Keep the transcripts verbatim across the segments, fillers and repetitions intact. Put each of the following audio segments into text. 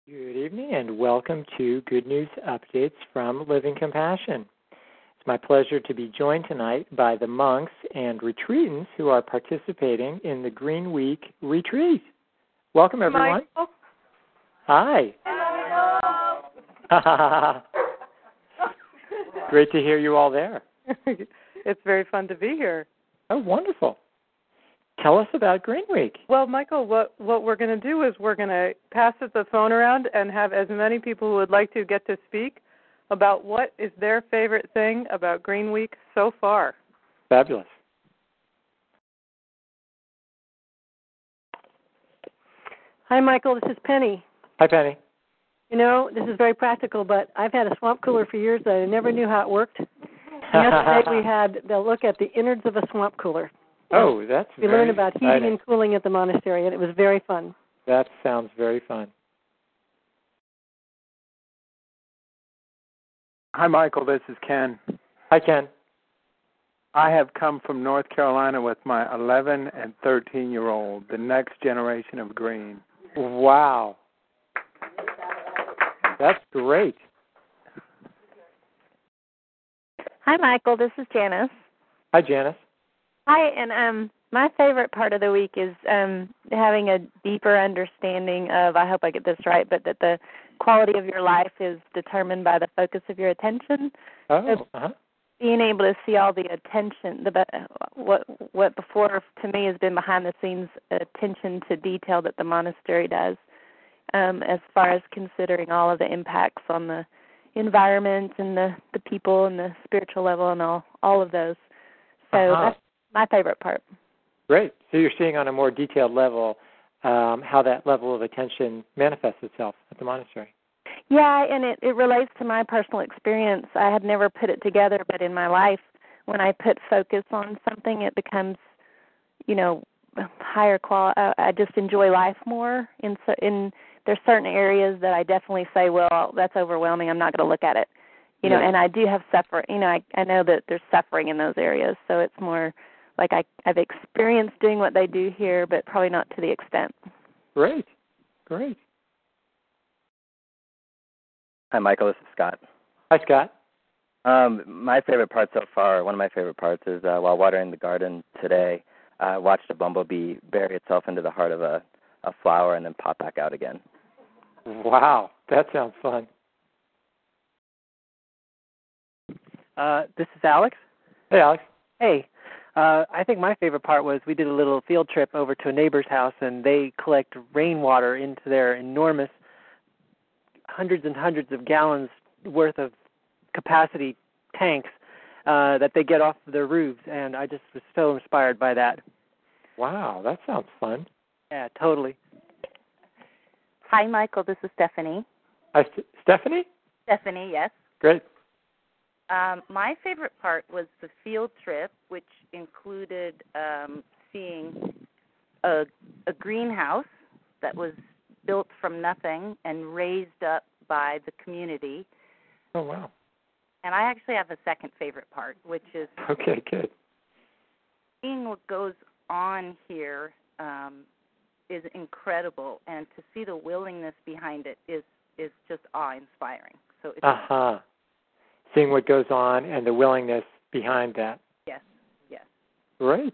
Good evening and welcome to Good News Updates from Living Compassion. It's my pleasure to be joined tonight by the monks and retreatants who are participating in the Green Week retreat. Welcome, everyone. Michael. Hi. Hello. Great to hear you all there. It's very fun to be here. Oh, wonderful. Tell us about Green Week. Well, Michael, what, what we're going to do is we're going to pass the phone around and have as many people who would like to get to speak about what is their favorite thing about Green Week so far. Fabulous. Hi, Michael. This is Penny. Hi, Penny. You know, this is very practical, but I've had a swamp cooler for years that I never knew how it worked. And yesterday we had the look at the innards of a swamp cooler. Oh, that's We very learned about heating exciting. and cooling at the monastery, and it was very fun. That sounds very fun. Hi, Michael. This is Ken. Hi, Ken. I have come from North Carolina with my eleven and thirteen-year-old, the next generation of green. Wow. That's great. Hi, Michael. This is Janice. Hi, Janice. Hi, and um, my favorite part of the week is um, having a deeper understanding of, I hope I get this right, but that the quality of your life is determined by the focus of your attention. Oh, so uh-huh. Being able to see all the attention, the what what before to me has been behind the scenes attention to detail that the monastery does, um, as far as considering all of the impacts on the environment and the, the people and the spiritual level and all, all of those. So uh-huh. that's my favorite part. Great. So you're seeing on a more detailed level um, how that level of attention manifests itself at the monastery. Yeah, and it, it relates to my personal experience. I had never put it together, but in my life, when I put focus on something, it becomes, you know, higher quality. I, I just enjoy life more. In, in There's certain areas that I definitely say, well, that's overwhelming. I'm not going to look at it. You know, yeah. and I do have suffering. You know, I, I know that there's suffering in those areas, so it's more like I, I've experienced doing what they do here, but probably not to the extent. Great. Great. Hi, Michael. This is Scott. Hi, Scott. Um, my favorite part so far, one of my favorite parts is uh, while watering the garden today, I watched a bumblebee bury itself into the heart of a, a flower and then pop back out again. Wow. That sounds fun. Uh, this is Alex. Hey, Alex. Hey. Uh, I think my favorite part was we did a little field trip over to a neighbor's house, and they collect rainwater into their enormous hundreds and hundreds of gallons worth of capacity tanks uh, that they get off of their roofs, and I just was so inspired by that. Wow, that sounds fun. Yeah, totally. Hi, Michael. This is Stephanie. Hi, St- Stephanie? Stephanie, yes. Great. Um, my favorite part was the field trip, which included um, seeing a, a greenhouse that was built from nothing and raised up by the community. Oh, wow. And I actually have a second favorite part, which is okay, good. seeing what goes on here um, is incredible, and to see the willingness behind it is, is just awe-inspiring. So it's uh-huh. Seeing what goes on and the willingness behind that. Yes, yes. Great.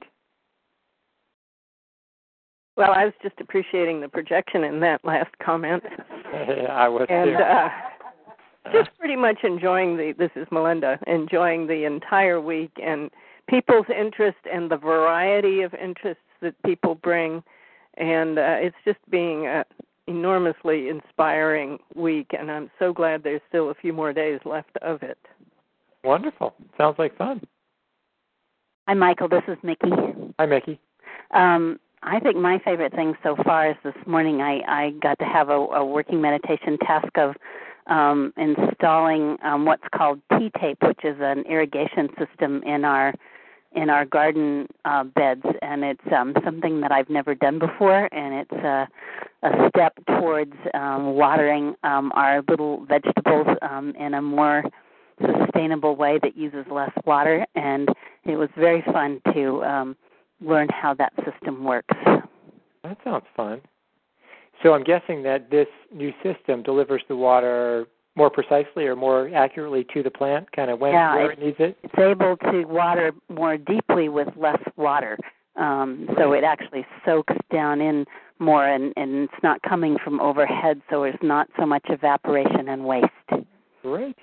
Well, I was just appreciating the projection in that last comment. I was and, too. Uh, just pretty much enjoying the, this is Melinda, enjoying the entire week and people's interest and the variety of interests that people bring. And uh, it's just being an enormously inspiring week, and I'm so glad there's still a few more days left of it. Wonderful. Sounds like fun. Hi, Michael. This is Mickey. Hi, Mickey. Um, I think my favorite thing so far is this morning I, I got to have a, a working meditation task of um, installing um, what's called T-tape, which is an irrigation system in our in our garden uh, beds, and it's um, something that I've never done before, and it's a, a step towards um, watering um, our little vegetables um, in a more sustainable way that uses less water, and it was very fun to um, learn how that system works. That sounds fun. So I'm guessing that this new system delivers the water more precisely or more accurately to the plant, kind of when yeah, where it, it needs it? It's able to water more deeply with less water. Um, so it actually soaks down in more, and, and it's not coming from overhead, so there's not so much evaporation and waste. Great.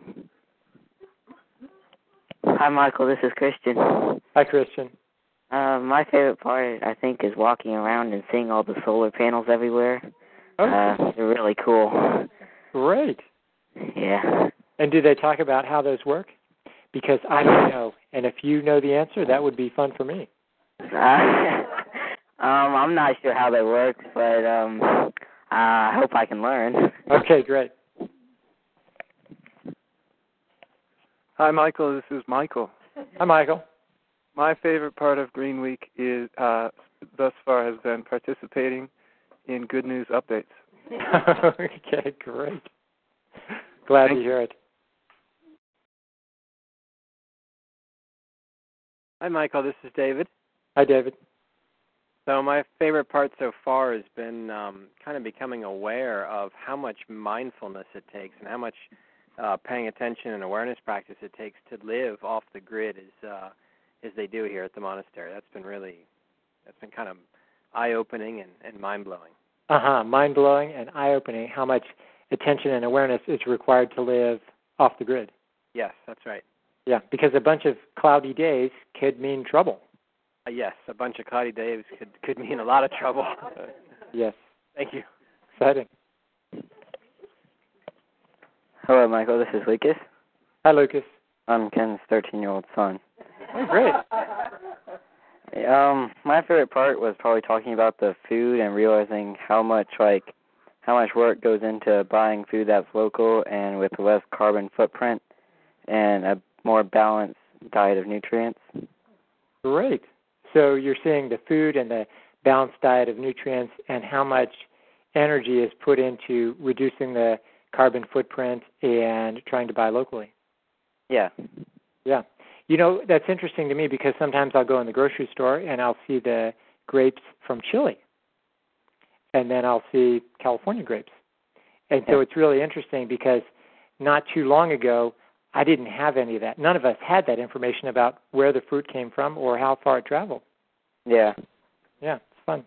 Hi, Michael. This is Christian. Hi, Christian. Uh, my favorite part, I think, is walking around and seeing all the solar panels everywhere. Okay. Uh, they're really cool. Great. Yeah. And do they talk about how those work? Because I don't know, and if you know the answer, that would be fun for me. Uh, um, I'm not sure how they work, but um, I hope I can learn. Okay, great. Hi, Michael. This is Michael. Hi, Michael. My favorite part of Green Week is uh, thus far has been participating in Good News Updates. Okay, great. Glad Thank to hear it. Hi, Michael. This is David. Hi, David. So my favorite part so far has been um, kind of becoming aware of how much mindfulness it takes and how much uh, paying attention and awareness practice it takes to live off the grid as uh, as they do here at the monastery. That's been really, that's been kind of eye-opening and, and mind-blowing. Uh-huh, mind-blowing and eye-opening how much attention and awareness is required to live off the grid. Yes, that's right. Yeah, because a bunch of cloudy days could mean trouble. Uh, yes, a bunch of cloudy days could, could mean a lot of trouble. Yes. Thank you. Exciting. Hello, Michael. This is Lucas. Hi, Lucas. I'm Ken's thirteen-year-old son. Oh, great. Um, my favorite part was probably talking about the food and realizing how much like how much work goes into buying food that's local and with less carbon footprint and a more balanced diet of nutrients. Great. So you're seeing the food and the balanced diet of nutrients and how much energy is put into reducing the carbon footprint and trying to buy locally. Yeah. Yeah. You know, that's interesting to me because sometimes I'll go in the grocery store and I'll see the grapes from Chile. And then I'll see California grapes. And so it's really interesting because not too long ago, I didn't have any of that. None of us had that information about where the fruit came from or how far it traveled. Yeah. Yeah, it's fun.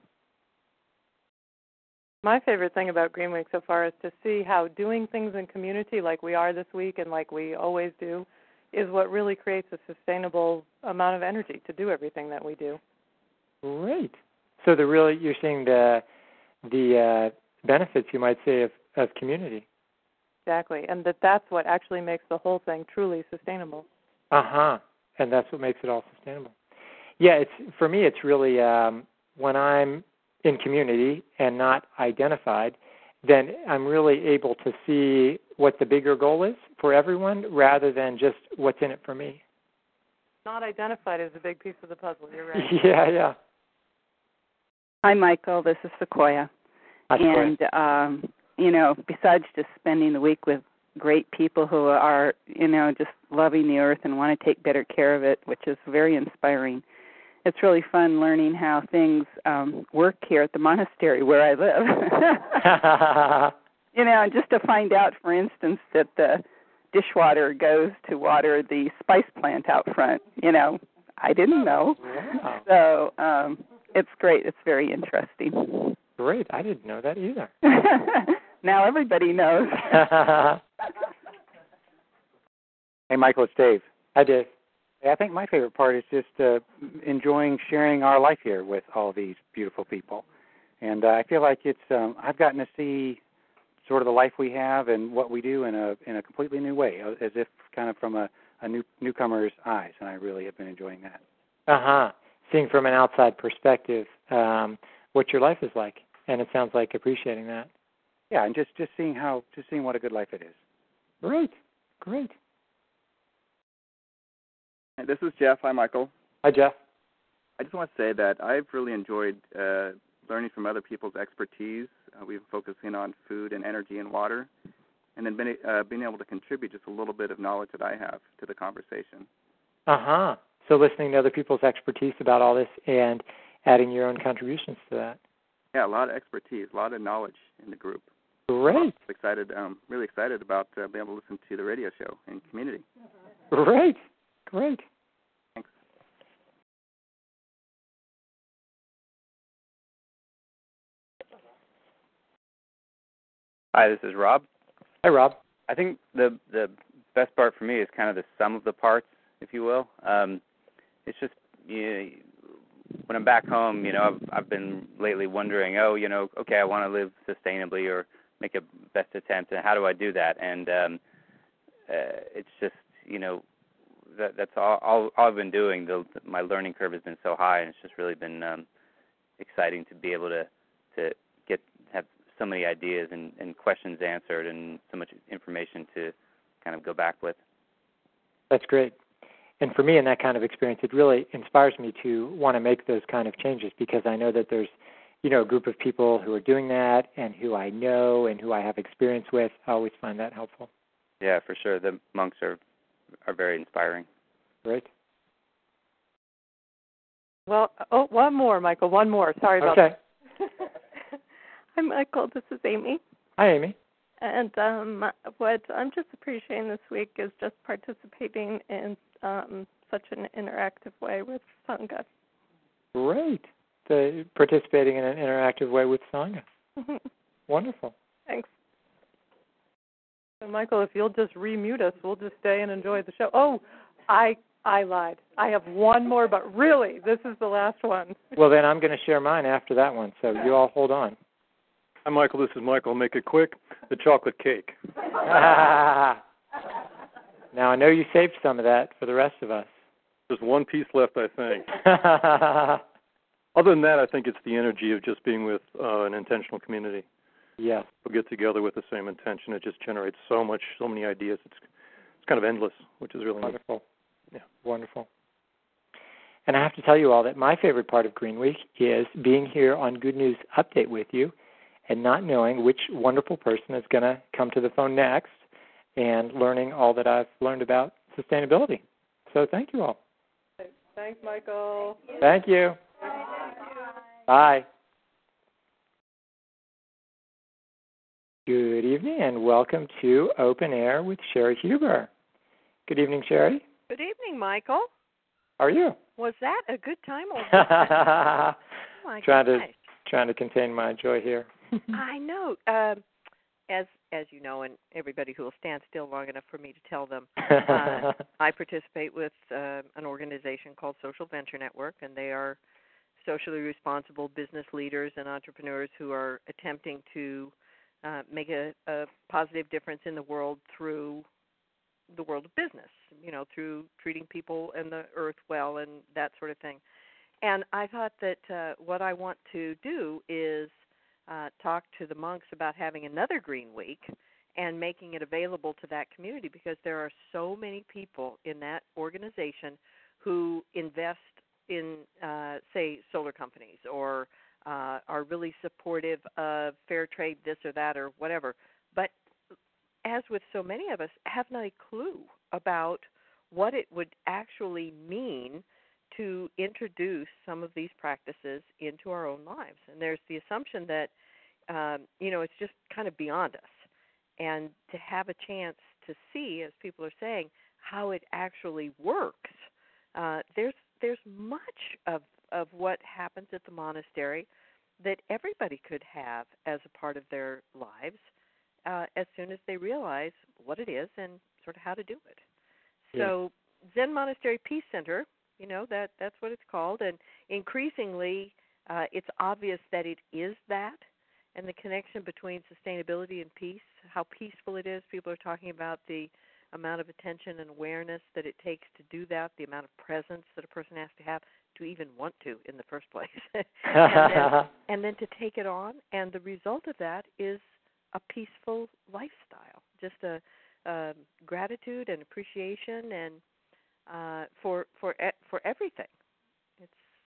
My favorite thing about Green Week so far is to see how doing things in community like we are this week and like we always do is what really creates a sustainable amount of energy to do everything that we do. Great. So the really you're seeing the the uh, benefits, you might say, of, of community. Exactly, and that that's what actually makes the whole thing truly sustainable. Uh-huh, and that's what makes it all sustainable. Yeah, it's for me, it's really um, when I'm in community and not identified, then I'm really able to see what the bigger goal is for everyone rather than just what's in it for me. Not identified is a big piece of the puzzle, you're right. Yeah, yeah. Hi, Michael. This is Sequoia. Hi, Sequoia. And, um, you know, besides just spending the week with great people who are, you know, just loving the earth and want to take better care of it, which is very inspiring, it's really fun learning how things um, work here at the monastery where I live. You know, and just to find out, for instance, that the dishwater goes to water the spice plant out front, you know, I didn't know. Wow. So um, it's great. It's very interesting. Great. I didn't know that either. Now everybody knows. Hey, Michael, it's Dave. Hi, Dave. I think my favorite part is just uh, enjoying sharing our life here with all these beautiful people. And uh, I feel like it's um, I've gotten to see sort of the life we have and what we do in a in a completely new way, as if kind of from a, a new newcomer's eyes, and I really have been enjoying that. Uh-huh. Seeing from an outside perspective um, what your life is like, and it sounds like appreciating that. Yeah, and just, just seeing how just seeing what a good life it is. Great, great. This is Jeff. Hi, Michael. Hi, Jeff. I just want to say that I've really enjoyed uh, learning from other people's expertise. Uh, we've been focusing on food and energy and water, and then been, uh, being able to contribute just a little bit of knowledge that I have to the conversation. Uh-huh. So listening to other people's expertise about all this and adding your own contributions to that. yeah, a lot of expertise, a lot of knowledge in the group. Great. I'm excited, um, really excited about uh, being able to listen to the radio show in community. Great. Great. Thanks. Hi, this is Rob. Hi, Rob. I think the the best part for me is kind of the sum of the parts, if you will. Um, it's just you know, when I'm back home, you know, I've I've been lately wondering, oh, you know, okay, I want to live sustainably or make a best attempt, and how do I do that? And um, uh, it's just, you know, that that's all, all, all I've been doing. The, my learning curve has been so high, and it's just really been um, exciting to be able to to get have so many ideas and, and questions answered, and so much information to kind of go back with. That's great. And for me, in that kind of experience, it really inspires me to want to make those kind of changes, because I know that there's, you know, a group of people who are doing that and who I know and who I have experience with. I always find that helpful. Yeah, for sure. The monks are are very inspiring. Great. Well, oh, one more, Michael. One more. Sorry about okay. that. Hi, Michael. This is Amy. Hi, Amy. And um, what I'm just appreciating this week is just participating in um, such an interactive way with Sangha. Great. The participating in an interactive way with Sangha. Wonderful. Thanks. So, Michael, if you'll just remute us, we'll just stay and enjoy the show. Oh, I I lied. I have one more, but really, this is the last one. Well, then I'm going to share mine after that one, so you all hold on. Hi, Michael. This is Michael. I'll make it quick. The chocolate cake. Now, I know you saved some of that for the rest of us. There's one piece left, I think. Other than that, I think it's the energy of just being with uh, an intentional community. Yeah. We'll get together with the same intention. It just generates so much, so many ideas. It's it's kind of endless, which is really wonderful. Neat. Yeah, wonderful. And I have to tell you all that my favorite part of Green Week is being here on Good News Update with you and not knowing which wonderful person is going to come to the phone next and learning all that I've learned about sustainability. So thank you all. Thanks, Michael. Thank you. Bye. Good evening and welcome to Open Air with Sherry Huber. Good evening, Sherry. Good evening, Michael. How are you? Was that a good time over there? Oh, my trying goodness. to trying to contain my joy here. I know. Um, as as you know, and everybody who will stand still long enough for me to tell them, uh, I participate with uh, an organization called Social Venture Network, and they are socially responsible business leaders and entrepreneurs who are attempting to uh, make a, a positive difference in the world through the world of business, you know, through treating people and the earth well and that sort of thing. And I thought that uh, what I want to do is uh, talk to the monks about having another Green Week and making it available to that community, because there are so many people in that organization who invest in, uh, say, solar companies or uh, are really supportive of fair trade, this or that or whatever. But as with so many of us, have not a clue about what it would actually mean to introduce some of these practices into our own lives. And there's the assumption that, um, you know, it's just kind of beyond us. And to have a chance to see, as people are saying, how it actually works, uh, there's there's much of, of what happens at the monastery that everybody could have as a part of their lives uh, as soon as they realize what it is and sort of how to do it. Yeah. So Zen Monastery Peace Center, you know, that that's what it's called, and increasingly uh, it's obvious that it is that, and the connection between sustainability and peace, how peaceful it is. People are talking about the amount of attention and awareness that it takes to do that, the amount of presence that a person has to have to even want to in the first place, and, then, and then to take it on. And the result of that is a peaceful lifestyle, just a uh, gratitude and appreciation and uh, for for for everything. It's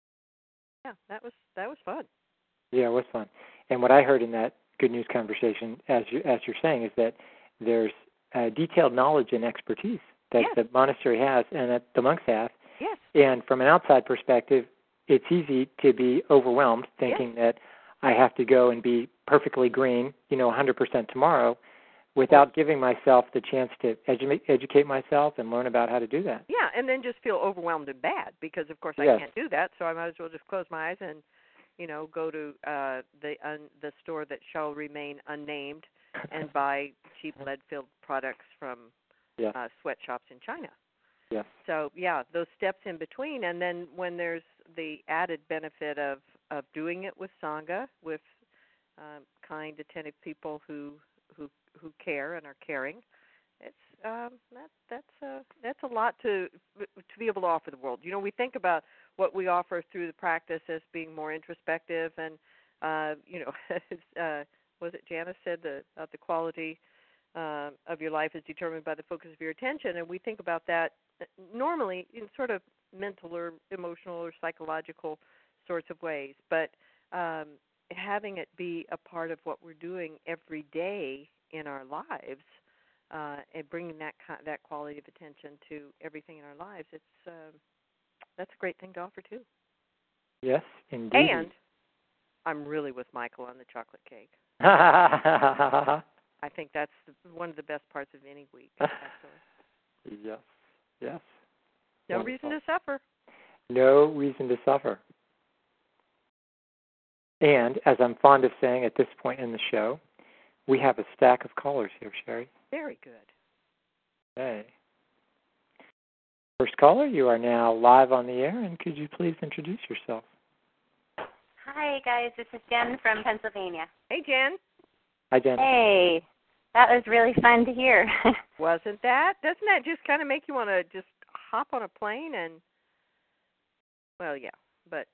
yeah, that was that was fun. Yeah, it was fun. And what I heard in that Good News conversation, as you as you're saying, is that there's uh, detailed knowledge and expertise that yes. the monastery has and that the monks have. Yes. And from an outside perspective, it's easy to be overwhelmed thinking yes. that I have to go and be perfectly green, you know, one hundred percent tomorrow, without giving myself the chance to edu- educate myself and learn about how to do that. Yeah, and then just feel overwhelmed and bad because, of course, I Yes. can't do that, so I might as well just close my eyes and, you know, go to uh, the un- the store that shall remain unnamed and buy cheap lead-filled products from yes. uh, sweatshops in China. Yes. So, yeah, those steps in between, and then when there's the added benefit of, of doing it with Sangha, with um, kind, attentive people who who who care and are caring, it's um, that that's a that's a lot to to be able to offer the world. You know, we think about what we offer through the practice as being more introspective, and uh, you know, uh, was it Janice said the uh, the quality uh, of your life is determined by the focus of your attention, and we think about that normally in sort of mental or emotional or psychological sorts of ways, but um, having it be a part of what we're doing every day in our lives, uh, and bringing that that quality of attention to everything in our lives, it's uh, that's a great thing to offer too. Yes, indeed. And I'm really with Michael on the chocolate cake. I think that's the, one of the best parts of any week, actually. Yes, yes. No Wonderful. reason to suffer. No reason to suffer. And, as I'm fond of saying at this point in the show, we have a stack of callers here, Sherry. Very good. Hey. First caller, you are now live on the air, and could you please introduce yourself? Hi, guys. This is Jen from Pennsylvania. Hey, Jen. Hi, Jen. Hey. That was really fun to hear. Wasn't that? Doesn't that just kind of make you want to just hop on a plane and, well, yeah, but.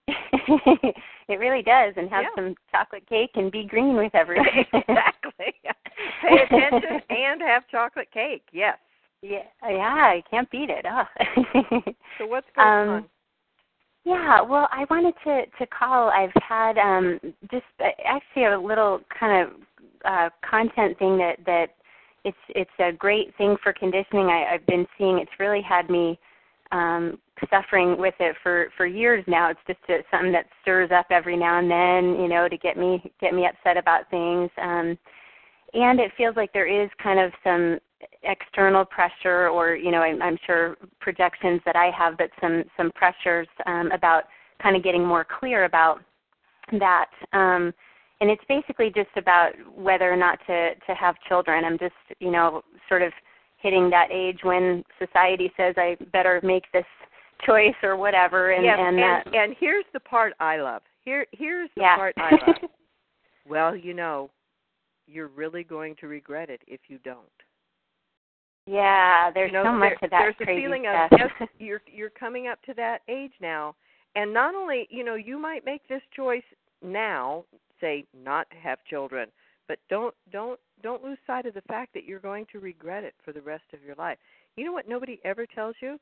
It really does, and have yeah. some chocolate cake and be green with everybody. Exactly. Pay attention and have chocolate cake, yes. Yeah, yeah, I can't beat it. Oh. So what's going um, on? Yeah, well, I wanted to, to call. I've had um, just uh, actually a little kind of uh, content thing that, that it's it's a great thing for conditioning. I, I've been seeing it's really had me um, suffering with it for, for years now. It's just a, something that stirs up every now and then, you know, to get me get me upset about things. Um, and it feels like there is kind of some external pressure, or, you know, I'm, I'm sure projections that I have, but some, some pressures um, about kind of getting more clear about that. Um, and it's basically just about whether or not to, to have children. I'm just, you know, sort of hitting that age when society says I better make this choice or whatever. And, yes, and, and, that, and here's the part I love. Here, Here's the yeah. part I love. Well, you know, you're really going to regret it if you don't. Yeah, there's you know, so much there, of that there's crazy a feeling stuff. of, yes, you're, you're coming up to that age now. And not only, you know, you might make this choice now, say not have children, but don't don't don't lose sight of the fact that you're going to regret it for the rest of your life. You know what nobody ever tells you?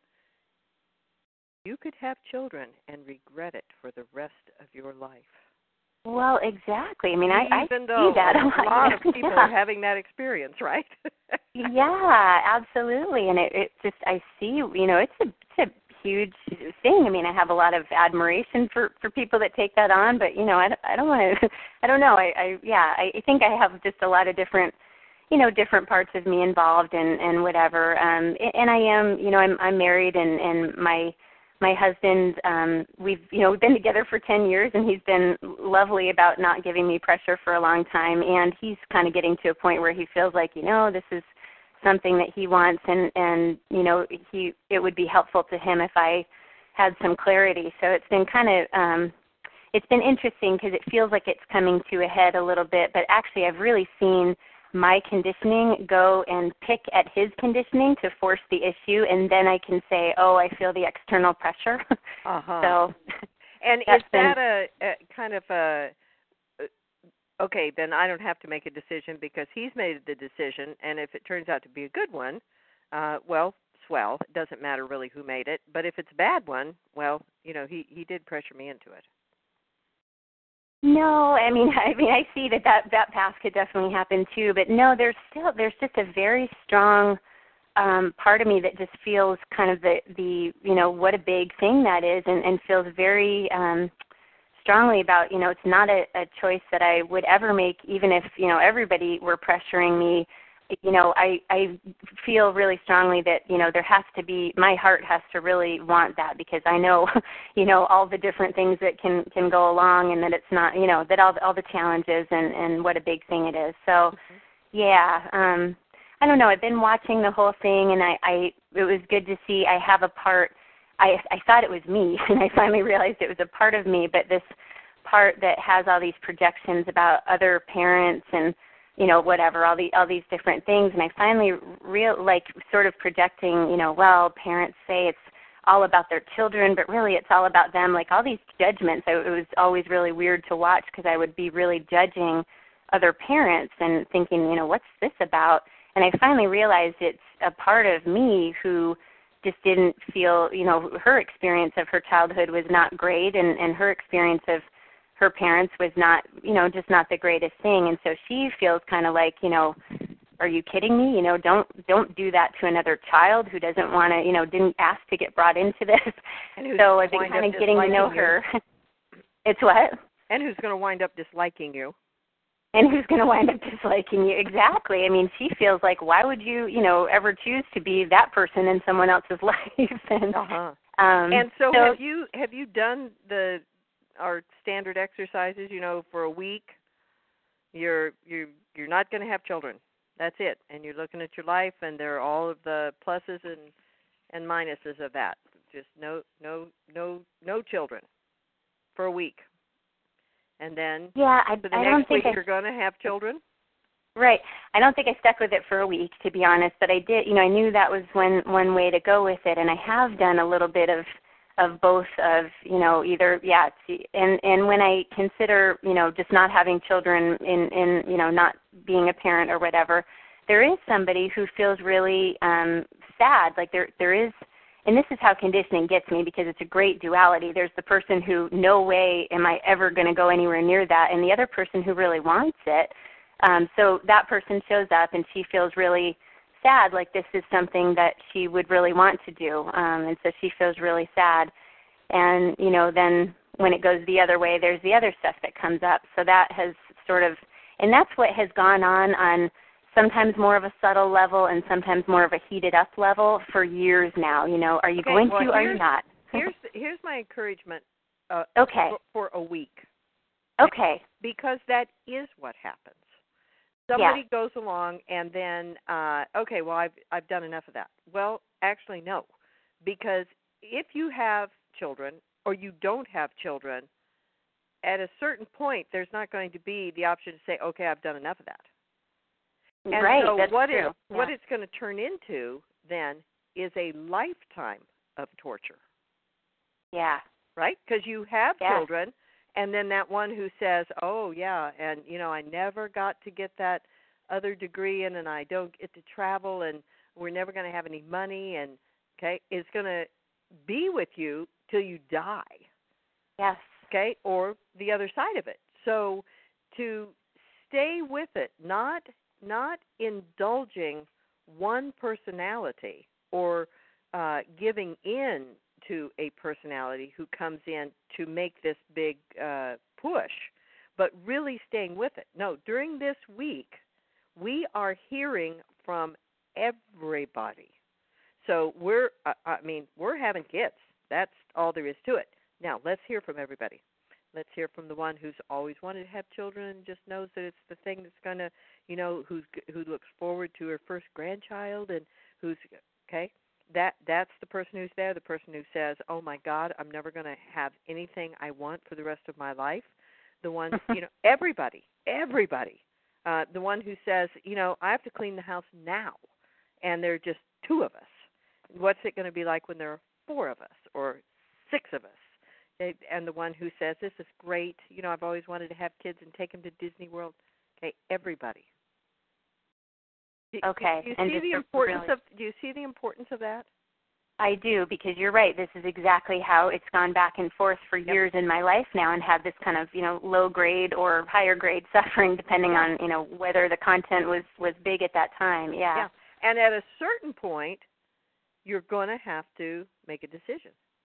You could have children and regret it for the rest of your life. Well, exactly. I mean, I, I Even see though that a a lot. lot of people yeah. are having that experience, right? Yeah, absolutely. And it, it just, I see, you know, it's a, it's a huge thing. I mean, I have a lot of admiration for, for people that take that on, but, you know, I, I don't want to, I don't know. I, I yeah, I think I have just a lot of different, you know, different parts of me involved and, and whatever. Um, and I am, you know, I'm, I'm married, and, and my, my husband, um, we've, you know, we've been together for ten years, and he's been lovely about not giving me pressure for a long time. And he's kind of getting to a point where he feels like, you know, this is something that he wants, and, and you know, he it would be helpful to him if I had some clarity. So it's been kind of, um, it's been interesting because it feels like it's coming to a head a little bit, but actually I've really seen my conditioning go and pick at his conditioning to force the issue, and then I can say, oh, I feel the external pressure. Uh-huh. So, and is that a, a kind of a, okay, then I don't have to make a decision because he's made the decision, and if it turns out to be a good one, uh, well, swell. It doesn't matter really who made it. But if it's a bad one, well, you know, he, he did pressure me into it. No, I mean, I mean, I see that, that that path could definitely happen too. But no, there's still there's just a very strong um, part of me that just feels kind of the the you know what a big thing that is, and, and feels very um, strongly about, you know, it's not a, a choice that I would ever make, even if, you know, everybody were pressuring me. You know, I, I feel really strongly that, you know, there has to be, my heart has to really want that, because I know, you know, all the different things that can, can go along, and that it's not, you know, that all the, all the challenges and, and what a big thing it is. So, mm-hmm. yeah, um, I don't know. I've been watching the whole thing, and I, I it was good to see I have a part. I, I thought it was me, and I finally realized it was a part of me, but this part that has all these projections about other parents and, you know, whatever, all the all these different things, and I finally real like sort of projecting, you know, well, parents say it's all about their children, but really it's all about them. Like all these judgments, I, it was always really weird to watch, because I would be really judging other parents and thinking, you know, what's this about? And I finally realized it's a part of me who just didn't feel, you know, her experience of her childhood was not great, and, and her experience of her parents was not, you know, just not the greatest thing. And so she feels kind of like, you know, are you kidding me? You know, don't don't do that to another child who doesn't want to, you know, didn't ask to get brought into this. So I've been kind of getting to know her. It's what? And who's going to wind up disliking you. And who's going to wind up disliking you. Exactly. I mean, she feels like, why would you, you know, ever choose to be that person in someone else's life? and, uh-huh. um, and so, so have you have you done the our standard exercises, you know, for a week? You're you're you're not going to have children. That's it. And you're looking at your life, and there are all of the pluses and and minuses of that. Just no no no no children for a week. And then yeah, I, for the I next don't think week I, you're going to have children? Right. I don't think I stuck with it for a week, to be honest, but I did, you know, I knew that was one one way to go with it, and I have done a little bit of of both of, you know, either, yeah, and and when I consider, you know, just not having children in, in, you know, not being a parent or whatever, there is somebody who feels really um, sad, like there there is, and this is how conditioning gets me, because it's a great duality. There's the person who, no way am I ever going to go anywhere near that, and the other person who really wants it. Um, so that person shows up, and she feels really sad, like this is something that she would really want to do, um, and so she feels really sad. And, you know, then when it goes the other way, there's the other stuff that comes up. So that has sort of, and that's what has gone on on sometimes more of a subtle level and sometimes more of a heated up level for years now. You know, are you okay, going well, to or are you not? here's here's my encouragement uh, okay. for, for a week. Okay. Because that is what happens. Somebody yeah. goes along and then, uh, okay, well, I've I've done enough of that. Well, actually, no. Because if you have children or you don't have children, at a certain point, there's not going to be the option to say, okay, I've done enough of that. And right, so that's what true. It, yeah. what it's going to turn into then is a lifetime of torture. Yeah. Right? Because you have yeah. children, and then that one who says, oh, yeah, and, you know, I never got to get that other degree in, and I don't get to travel, and we're never going to have any money, and, okay, is going to be with you till you die. Yes. Okay? Or the other side of it. So to stay with it, not not indulging one personality or uh, giving in to a personality who comes in to make this big uh, push, but really staying with it. No, during this week, we are hearing from everybody. So we're, uh, I mean, we're having kids. That's all there is to it. Now, let's hear from everybody. Let's hear from the one who's always wanted to have children and just knows that it's the thing that's going to, you know, who's who looks forward to her first grandchild and who's, okay, that that's the person who's there, the person who says, oh, my God, I'm never going to have anything I want for the rest of my life. The one, you know, everybody, everybody. Uh, the one who says, you know, I have to clean the house now, and there are just two of us. What's it going to be like when there are four of us or six of us? And the one who says, this is great, you know, I've always wanted to have kids and take them to Disney World. Okay, everybody. Do, okay. Do you and see the importance really... of? Do you see the importance of that? I do, because you're right. This is exactly how it's gone back and forth for years yep. in my life now, and had this kind of, you know, low grade or higher grade suffering, depending yeah. on, you know, whether the content was was big at that time. Yeah. Yeah. And at a certain point, you're going to have to make a decision.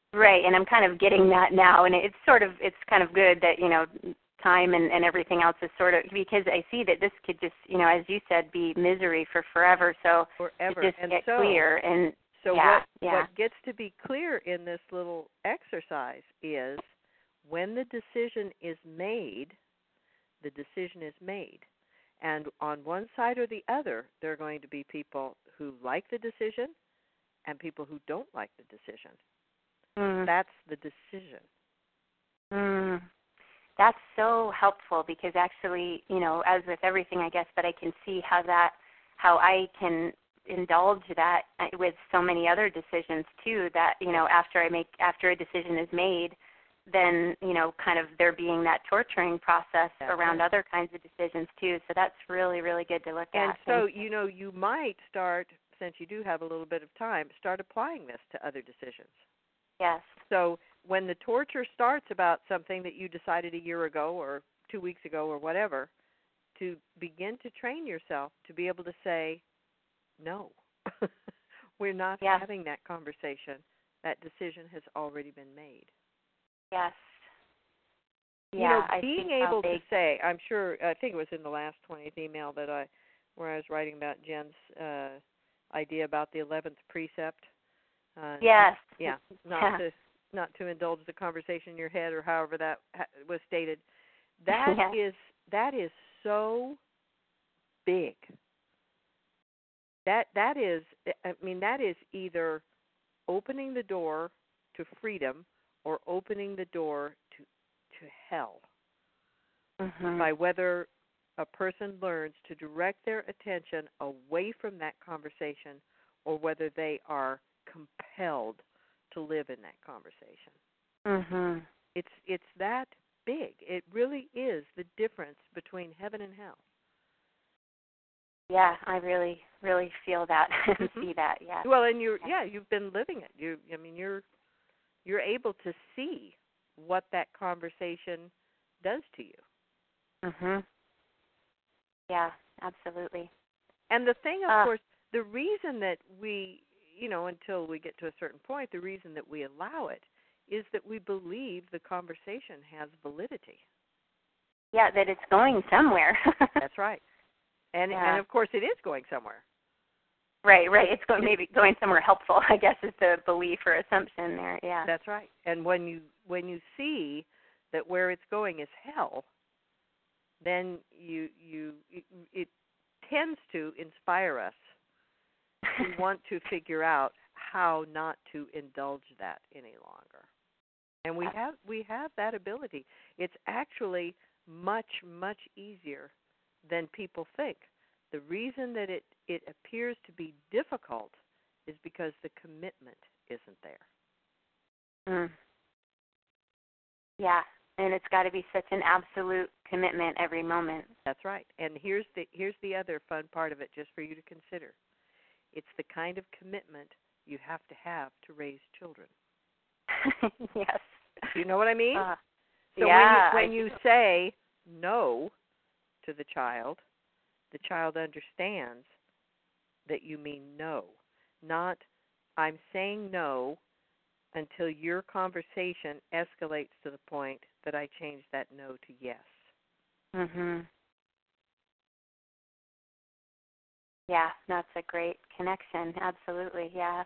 Right, and I'm kind of getting that now, and it's sort of, it's kind of good that, you know, time and, and everything else is sort of, because I see that this could just, you know, as you said, be misery for forever, so forever. just and get so, clear. And so yeah, what, yeah. what gets to be clear in this little exercise is when the decision is made, the decision is made. And on one side or the other, there are going to be people who like the decision and people who don't like the decision. Mm. That's the decision. Mm. That's so helpful because actually, you know, as with everything, I guess, but I can see how that, how I can indulge that with so many other decisions too, that, you know, after I make, after a decision is made, then, you know, kind of there being that torturing process that's around right. other kinds of decisions too. So that's really, really good to look and at. And so, you know, you might start, since you do have a little bit of time, start applying this to other decisions. Yes. So when the torture starts about something that you decided a year ago or two weeks ago or whatever, to begin to train yourself to be able to say, no, we're not yes. having that conversation. That decision has already been made. Yes. You yeah, know, I being able to say, I'm sure, I think it was in the last twentieth email that I, where I was writing about Jen's uh, idea about the eleventh precept. Uh, yes. Yeah, not yeah. to not to indulge the conversation in your head or however that ha- was stated. That yeah. is that is so big. That that is, I mean, that is either opening the door to freedom or opening the door to to hell. Mm-hmm. By whether a person learns to direct their attention away from that conversation or whether they are compelled to live in that conversation. Mm-hmm. It's it's that big. It really is the difference between heaven and hell. Yeah, I really, really feel that and mm-hmm. see that. Yeah. Well, and you're yeah, you've been living it. You, I mean, you're you're able to see what that conversation does to you. Mhm. Yeah, absolutely. And the thing, of uh, course, the reason that we, you know, until we get to a certain point, the reason that we allow it is that we believe the conversation has validity. Yeah, that it's going somewhere. That's right. And yeah. and of course it is going somewhere. Right, right. It's going maybe going somewhere helpful, I guess, is the belief or assumption there. Yeah. That's right. And when you when you see that where it's going is hell, then you you it, it tends to inspire us to want to figure out how not to indulge that any longer. And we have we have that ability. It's actually much, much easier than people think. The reason that it, it appears to be difficult is because the commitment isn't there. Mm. Yeah, and it's got to be such an absolute commitment every moment. That's right. And here's the here's the other fun part of it, just for you to consider. It's the kind of commitment you have to have to raise children. Yes. Do you know what I mean? Uh, so yeah, when you, when you say no to the child, the child understands that you mean no, not I'm saying no until your conversation escalates to the point that I change that no to yes. Mhm. Yeah, that's a great connection. Absolutely, yeah.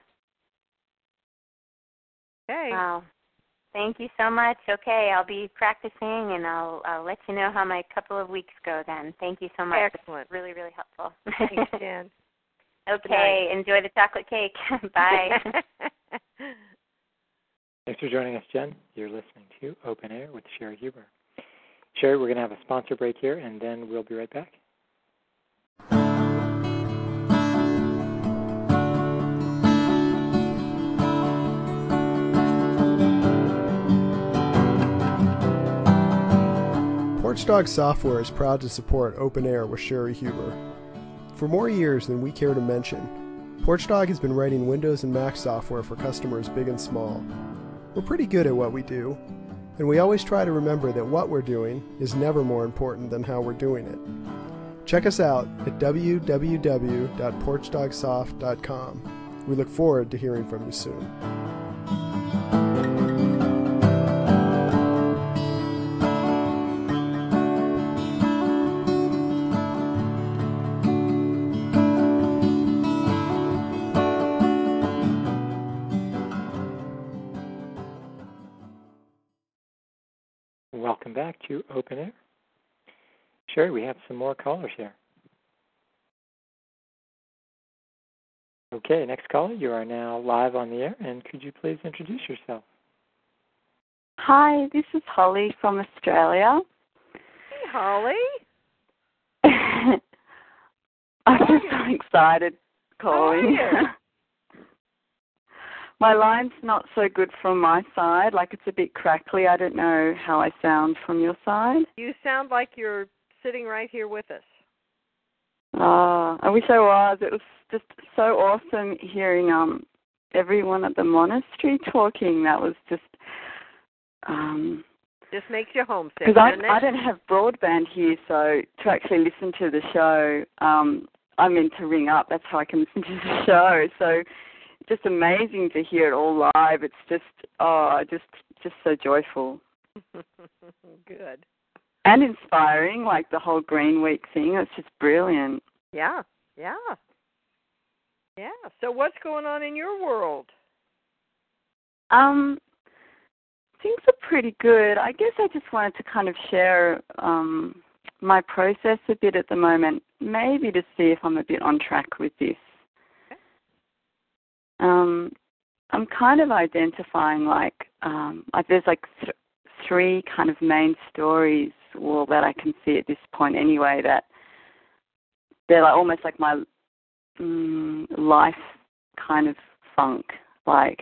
Okay. Wow. Thank you so much. Okay, I'll be practicing, and I'll, I'll let you know how my couple of weeks go then. Thank you so much. Excellent. It's really, really helpful. Thanks, Jen. Okay, enjoy the chocolate cake. Bye. Thanks for joining us, Jen. You're listening to Open Air with Sherry Huber. Sherry, we're going to have a sponsor break here, and then we'll be right back. Porchdog Software is proud to support Open Air with Sherry Huber. For more years than we care to mention, Porchdog has been writing Windows and Mac software for customers big and small. We're pretty good at what we do, and we always try to remember that what we're doing is never more important than how we're doing it. Check us out at w w w dot porchdog soft dot com. We look forward to hearing from you soon. welcome back to Open Air. Sherry, we have some more callers here. Okay, next caller, you are now live on the air, and could you please introduce yourself? Hi, this is Holly from Australia. Hey, Holly. I'm just so excited calling. How are you? My line's not so good from my side. Like, it's a bit crackly. I don't know how I sound from your side. You sound like you're sitting right here with us. Ah, I wish I was. It was just so awesome hearing um everyone at the monastery talking. That was just um Just makes you homesick, because I doesn't it? I don't have broadband here, so to actually listen to the show, um, I'm meant to ring up. That's how I can listen to the show. So just amazing to hear it all live. It's just oh, just just so joyful. Good. And inspiring, like the whole Green Week thing. It's just brilliant. Yeah, yeah. Yeah. So what's going on in your world? Um, things are pretty good. I guess I just wanted to kind of share um, my process a bit at the moment, maybe to see if I'm a bit on track with this. Okay. Um, I'm kind of identifying like, um, like there's like th- three kind of main stories, well, that I can see at this point anyway, that they're like almost like my um, life kind of funk, like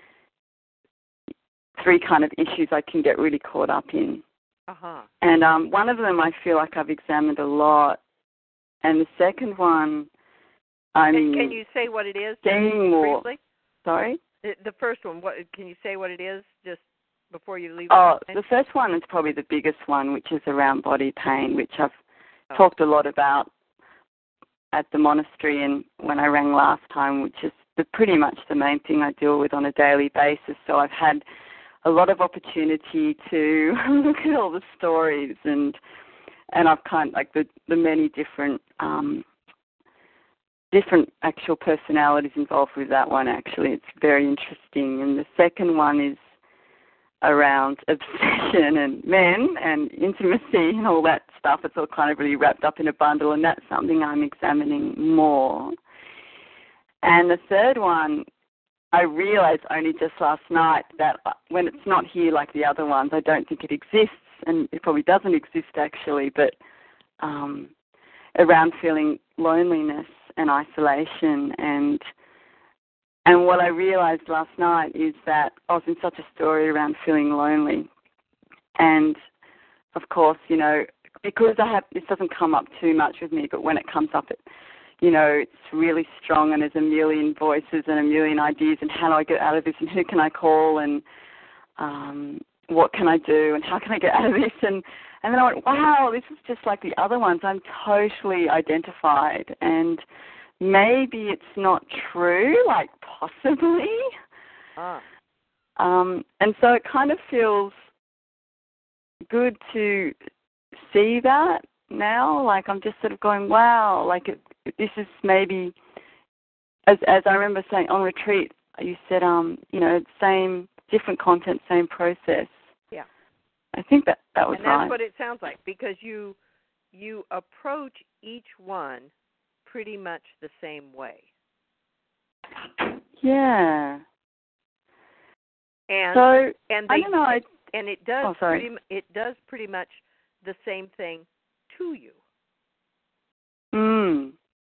three kind of issues I can get really caught up in. Uh-huh. And um, one of them I feel like I've examined a lot. And the second one, I'm Can, can you say what it is? getting more. Briefly? Sorry? The, the first one, what can you say what it is just before you leave? Oh, the the first one is probably the biggest one, which is around body pain, which I've oh. talked a lot about at the monastery and when I rang last time, which is the, pretty much the main thing I deal with on a daily basis. So I've had a lot of opportunity to look at all the stories and and I've kind of, like the, the many different um, different actual personalities involved with that one, actually. It's very interesting. And the second one is around obsession and men and intimacy and all that stuff. It's all kind of really wrapped up in a bundle, and that's something I'm examining more. And the third one, I realized only just last night that when it's not here like the other ones, I don't think it exists, and it probably doesn't exist actually, but um, around feeling loneliness and isolation. And and what I realized last night is that I was in such a story around feeling lonely. And, of course, you know, because I have, this doesn't come up too much with me, but when it comes up, it, you know, it's really strong and there's a million voices and a million ideas and how do I get out of this and who can I call and um, what can I do and how can I get out of this? And, and then I went, wow, this is just like the other ones. I'm totally identified, and maybe it's not true, like possibly. Ah. Um, and so it kind of feels good to see that now. Like I'm just sort of going, wow, like it, this is maybe, as as I remember saying on retreat, you said, um, you know, same, different content, same process. Yeah. I think that that was and that's right. what it sounds like, because you you approach each one pretty much the same way. Yeah. And so and they, I don't know. I, and it does oh, sorry. pretty, it does pretty much the same thing to you. Mm.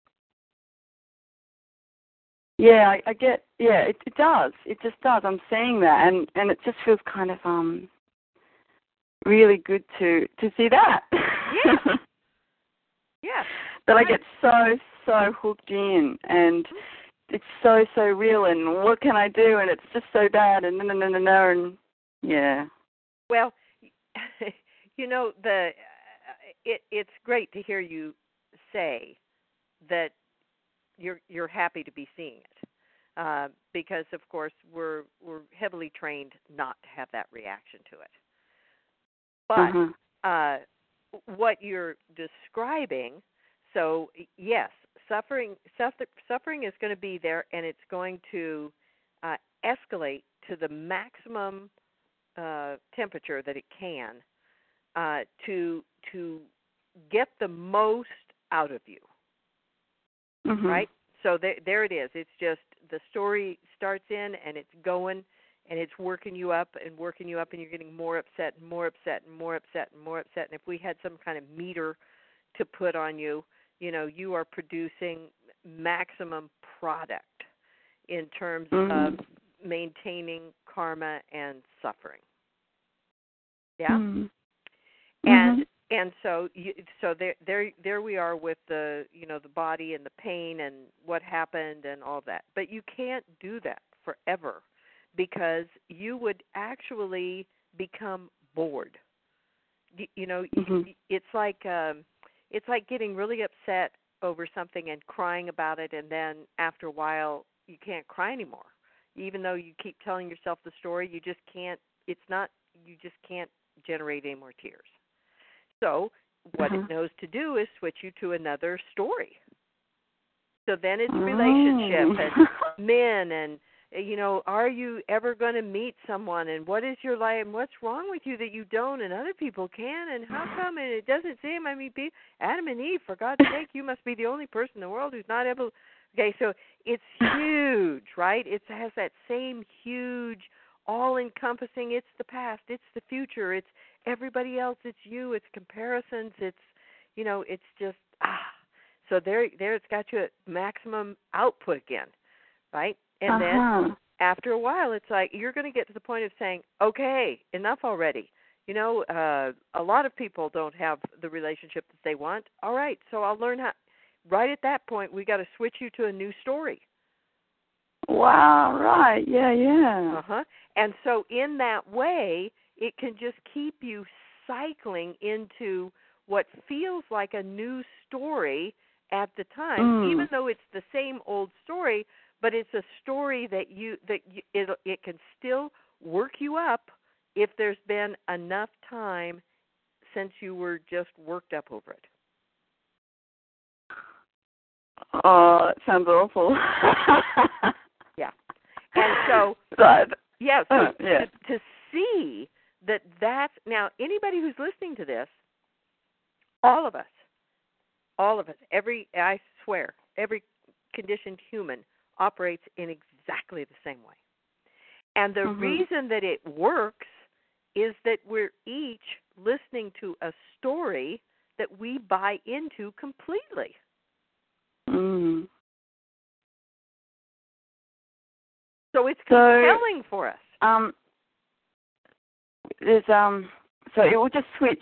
Yeah, I, I get. Yeah, it, it does. It just does. I'm seeing that, and and it just feels kind of um really good to to see that. Yeah. Yeah. That I get so so hooked in, and it's so so real. And what can I do? And it's just so bad. And no no no no no. And yeah. Well, you know, the it it's great to hear you say that you're you're happy to be seeing it, uh, because of course we're we're heavily trained not to have that reaction to it. But uh-huh. uh, what you're describing, so yes, suffering suffer, suffering is going to be there, and it's going to uh, escalate to the maximum uh, temperature that it can uh, to to get the most out of you, mm-hmm. right? So there, there it is. It's just the story starts in and it's going and it's working you up and working you up, and you're getting more upset and more upset and more upset and more upset. And if we had some kind of meter to put on you, you know, you are producing maximum product in terms mm-hmm. of maintaining karma and suffering. Yeah, mm-hmm. and mm-hmm. and so you, so there there there we are with the you know the body and the pain and what happened and all that. But you can't do that forever, because you would actually become bored. You, you know, mm-hmm. it's like um, it's like getting really upset over something and crying about it, and then after a while you can't cry anymore. Even though you keep telling yourself the story, you just can't. It's not. You just can't generate any more tears. So what uh-huh. it knows to do is switch you to another story. So then it's relationship oh. and men and, you know, are you ever going to meet someone, and what is your life, and what's wrong with you that you don't and other people can, and how come, and it doesn't seem, I mean, Adam and Eve, for God's sake, you must be the only person in the world who's not able. Okay, so it's huge, right? It has that same huge, all-encompassing, it's the past, it's the future, it's everybody else, it's you, it's comparisons, it's, you know, it's just, ah. So there, there it's got you at maximum output again, right? And uh-huh. then after a while, it's like you're going to get to the point of saying, okay, enough already. You know, uh, a lot of people don't have the relationship that they want. All right, so I'll learn how. Right at that point, we got to switch you to a new story. Wow, right, yeah, yeah. Uh-huh. And so in that way, it can just keep you cycling into what feels like a new story at the time, mm. even though it's the same old story, but it's a story that you that you, it it can still work you up if there's been enough time since you were just worked up over it. Oh, that sounds awful. Yeah. And so, but, yeah, so uh, yeah. To, to see that that's, now anybody who's listening to this, all of us, all of us, every, I swear, every conditioned human operates in exactly the same way. And the mm-hmm. reason that it works is that we're each listening to a story that we buy into completely. Mm. So it's so, compelling for us. Um, there's um, so it will just switch.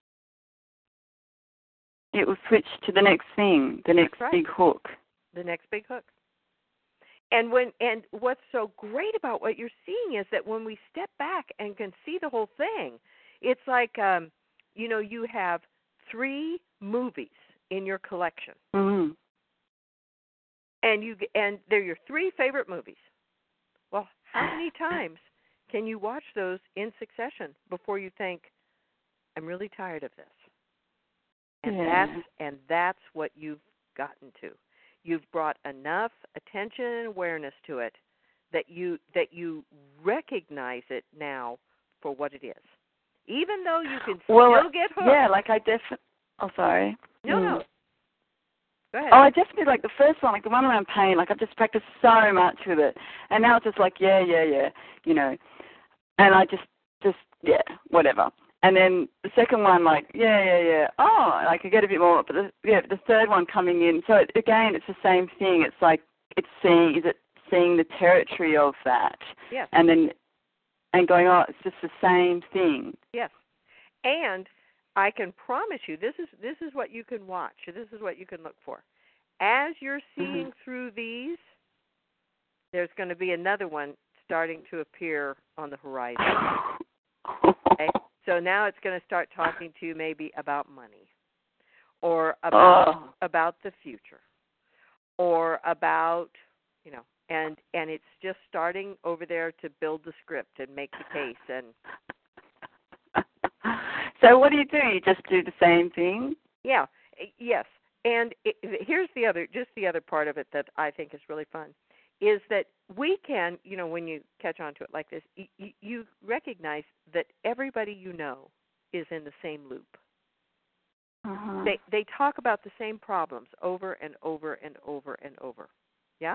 It will switch to the next thing, the next right. big hook. The next big hook. And when and what's so great about what you're seeing is that when we step back and can see the whole thing, it's like um, you know, you have three movies in your collection. Mm-hmm. And you and they're your three favorite movies. Well, how many times can you watch those in succession before you think, I'm really tired of this? And yeah. that's and that's what you've gotten to. You've brought enough attention and awareness to it that you that you recognize it now for what it is. Even though you can well, still get hooked. Yeah, like I definitely. Oh, sorry. No, mm. no. Go ahead. Oh, I definitely like the first one, like the one around pain. Like I've just practiced so much with it, and now it's just like yeah, yeah, yeah, you know. And I just, just yeah, whatever. And then the second one, like yeah, yeah, yeah. Oh, I could get a bit more, but the, yeah, the third one coming in. So it, again, it's the same thing. It's like it's seeing, is it seeing the territory of that? Yes. And then, and going, oh, it's just the same thing. Yes. And I can promise you, this is this is what you can watch. This is what you can look for. As you're seeing mm-hmm. through these, there's going to be another one starting to appear on the horizon. Okay? So now it's going to start talking to you maybe about money, or about oh. about the future, or about, you know, and and it's just starting over there to build the script and make the case. And so what do you do? You just do the same thing? Yeah, yes. And it, here's the other, just the other part of it that I think is really fun, is that we can, you know, when you catch on to it like this, you, you recognize that everybody you know is in the same loop. Uh-huh. They they talk about the same problems over and over and over and over. Yeah?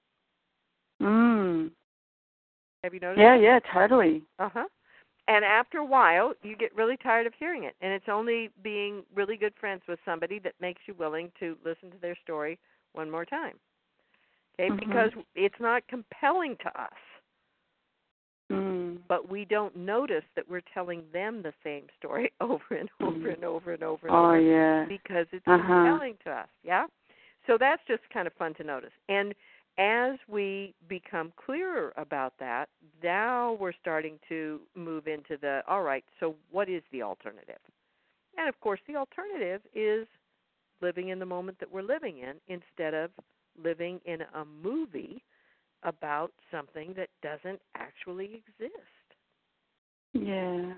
Mm. Have you noticed? Yeah, that? yeah, totally. Uh-huh. And after a while, you get really tired of hearing it. And it's only being really good friends with somebody that makes you willing to listen to their story one more time. Okay? Mm-hmm. Because it's not compelling to us. Mm. But we don't notice that we're telling them the same story over and over Mm. and over and over and Oh, over yeah. because it's Uh-huh. compelling to us, yeah? So that's just kind of fun to notice. And as we become clearer about that, now we're starting to move into the, all right, so what is the alternative? And, of course, the alternative is living in the moment that we're living in instead of living in a movie about something that doesn't actually exist. Yeah.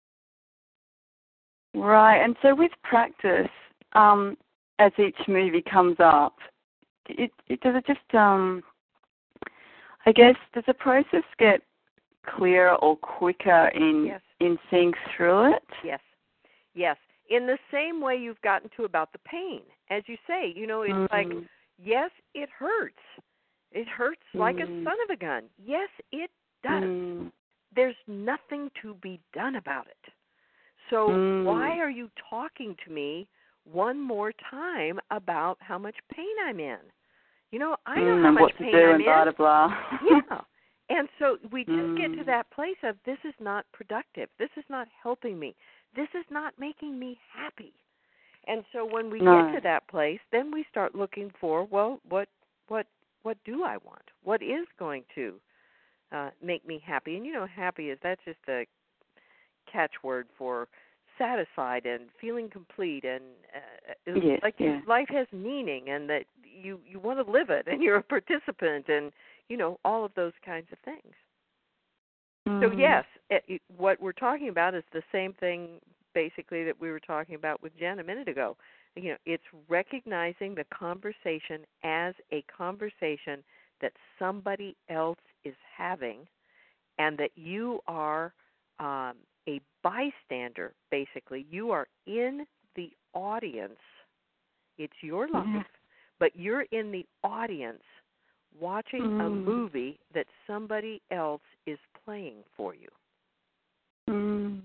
Right. And so with practice, um, as each movie comes up, it, it does it just um I guess does the process get clearer or quicker in Yes. in seeing through it? Yes. Yes. In the same way you've gotten to about the pain. As you say, you know, it's Mm. like, yes, it hurts. It hurts like a Mm. son of a gun. Yes, it does. Mm. There's nothing to be done about it. So Mm. why are you talking to me one more time about how much pain I'm in? You know, I know Mm, how and much what to pain do I'm and in. blah, blah, blah. Yeah. And so we just Mm. get to that place of this is not productive. This is not helping me. This is not making me happy. And so when we No. get to that place, then we start looking for, well, what what what do I want? What is going to uh, make me happy? And you know, happy is that's just a catchword for satisfied and feeling complete and uh, Yes, like yeah. life has meaning and that you you want to live it and you're a participant and you know all of those kinds of things. Mm. So yes, it, it, what we're talking about is the same thing basically that we were talking about with Jen a minute ago. You know, it's recognizing the conversation as a conversation that somebody else is having and that you are um, a bystander, basically. You are in the audience. It's your life, Yeah. but you're in the audience watching a Mm. movie that somebody else is playing for you. Mm.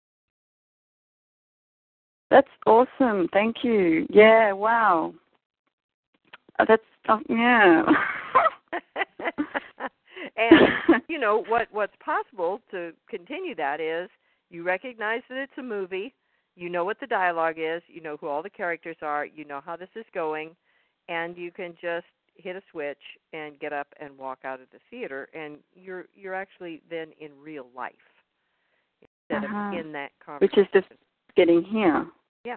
That's awesome. Thank you. Yeah, wow. Uh, That's, uh, yeah. And, you know, what what's possible to continue that is you recognize that it's a movie, you know what the dialogue is, you know who all the characters are, you know how this is going, and you can just hit a switch and get up and walk out of the theater, and you're you're actually then in real life instead Uh-huh. of in that Which conversation. is just getting here. Yeah.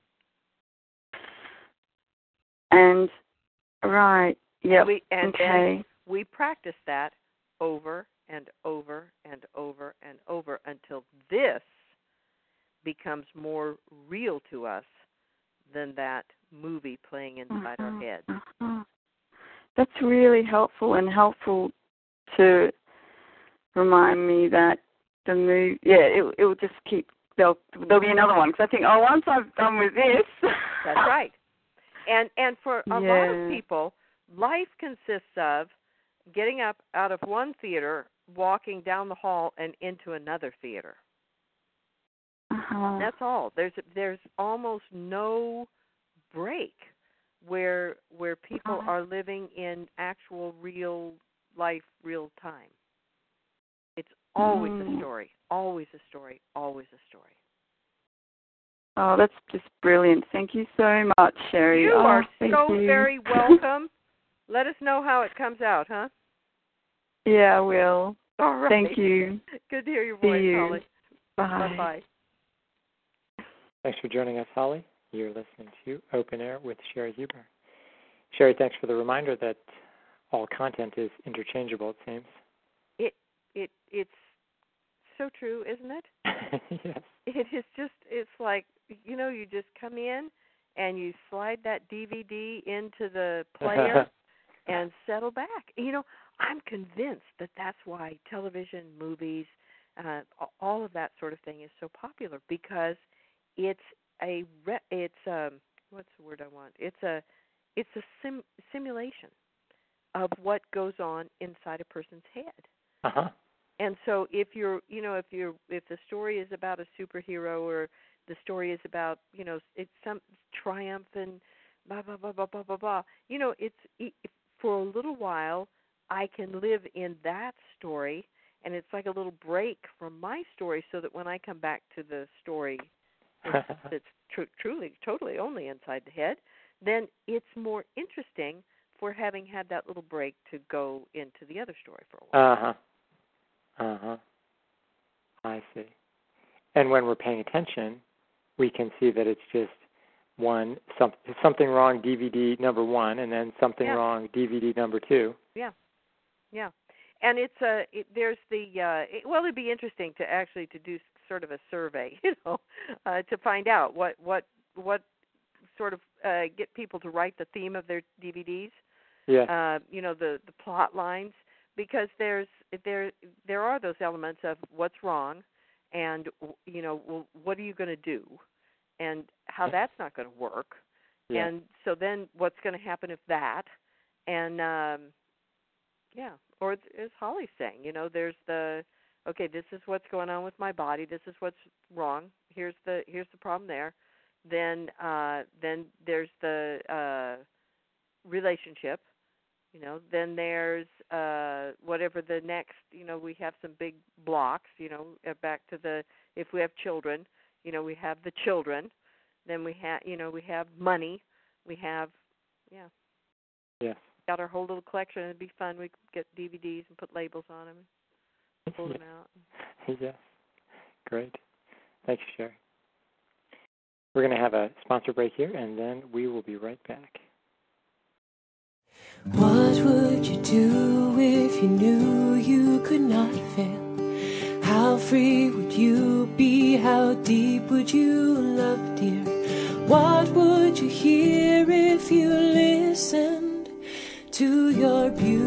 And, right, yeah, We, and okay. then we practice that over and over and over and over until this becomes more real to us than that movie playing inside uh-huh. our heads. Uh-huh. That's really helpful and helpful to remind me that the movie, yeah, it it will just keep, there'll, there'll be another one. Because I think, oh, once I've done with this. That's right. And and for a Yeah. lot of people, life consists of getting up out of one theater, walking down the hall, and into another theater. Uh-huh. That's all. There's there's almost no break where where people Uh-huh. are living in actual real life, real time. It's always Mm. a story, always a story, always a story. Oh, that's just brilliant. Thank you so much, Sherry. You oh, are thank so you. very welcome. Let us know how it comes out, huh? Yeah, I will. All right. Thank you. Good to hear your See voice, you. Holly. Bye. Bye-bye. Thanks for joining us, Holly. You're listening to Open Air with Sherry Huber. Sherry, thanks for the reminder that all content is interchangeable, it seems. It it it's so true, isn't it? Yes. It is just, it's like, you know, you just come in and you slide that D V D into the player and settle back. You know, I'm convinced that that's why television, movies, uh, all of that sort of thing is so popular because it's a re- it's um what's the word I want? It's a it's a sim- simulation of what goes on inside a person's head. Uh-huh. And so if you're, you know, if you're if the story is about a superhero or the story is about, you know, it's some triumph and blah blah blah blah blah blah blah, you know, it's it, for a little while I can live in that story, and it's like a little break from my story, so that when I come back to the story that's, that's tr- truly, totally only inside the head, then it's more interesting for having had that little break to go into the other story for a while. Uh-huh. Uh-huh. I see. And when we're paying attention, we can see that it's just one, some, something wrong D V D number one, and then something yeah. wrong D V D number two. Yeah. Yeah. And it's a, it, there's the, uh, it, well, it'd be interesting to actually to do sort of a survey, you know, uh, to find out what, what, what sort of uh, get people to write the theme of their D V Ds. Yeah. Uh, you know, the, the plot lines, because there's there there are those elements of what's wrong, and you know, well, what are you going to do, and how that's not going to work, yeah. and so then what's going to happen if that, and um, yeah, or as Holly's saying, you know, there's the okay, this is what's going on with my body, this is what's wrong. Here's the here's the problem there. Then uh, then there's the uh, relationship. You know, then there's uh, whatever the next, you know, we have some big blocks, you know, uh, back to the, if we have children, you know, we have the children, then we have, you know, we have money, we have, yeah. Yeah. Got our whole little collection. It'd be fun. We could get D V Ds and put labels on them and pull them out. Yes. Great. Thank you, Sherry. We're going to have a sponsor break here, and then we will be right back. What would you do if you knew you could not fail? How free would you be? How deep would you love, dear? What would you hear if you listened to your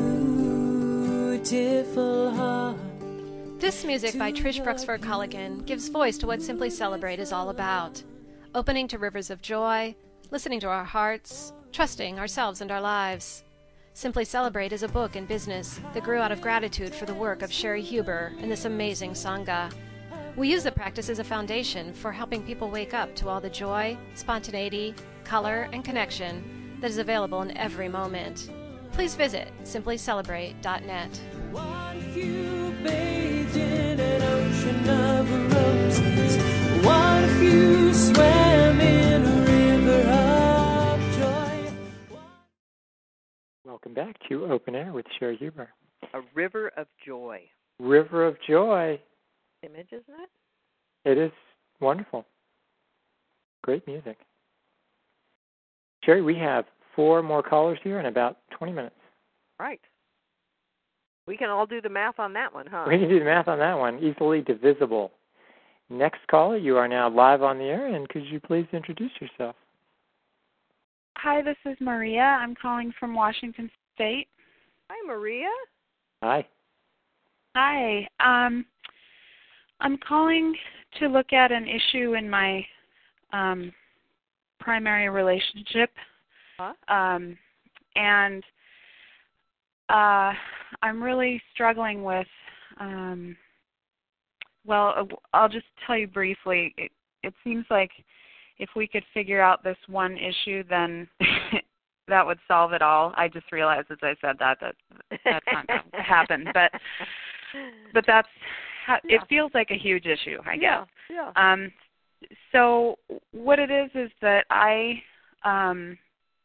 beautiful heart? This music by Trish Bruxford Culligan gives voice to what Simply Celebrate is all about. Opening to rivers of joy, listening to our hearts, trusting ourselves and our lives. Simply Celebrate is a book and business that grew out of gratitude for the work of Sherry Huber and this amazing Sangha. We use the practice as a foundation for helping people wake up to all the joy, spontaneity, color, and connection that is available in every moment. Please visit simply celebrate dot net. What if you bathed in an ocean of roses? What if you swam in a river of joy? Welcome back to Open Air with Sherry Huber. A river of joy. River of Joy. Image, isn't it? It is wonderful. Great music. Sherry, we have four more callers here in about twenty minutes. Right. We can all do the math on that one, huh? We can do the math on that one. Easily divisible. Next caller, you are now live on the air, and could you please introduce yourself? Hi, this is Maria. I'm calling from Washington State. Hi, Maria. Hi. Hi. Um, I'm calling to look at an issue in my um, primary relationship. Huh? Um, and uh, I'm really struggling with, um, well, I'll just tell you briefly. It, it seems like if we could figure out this one issue, then that would solve it all. I just realized as I said that that that's not going to happen. But but that's how, yeah. It feels like a huge issue, I guess. Yeah. yeah. Um. So what it is is that I um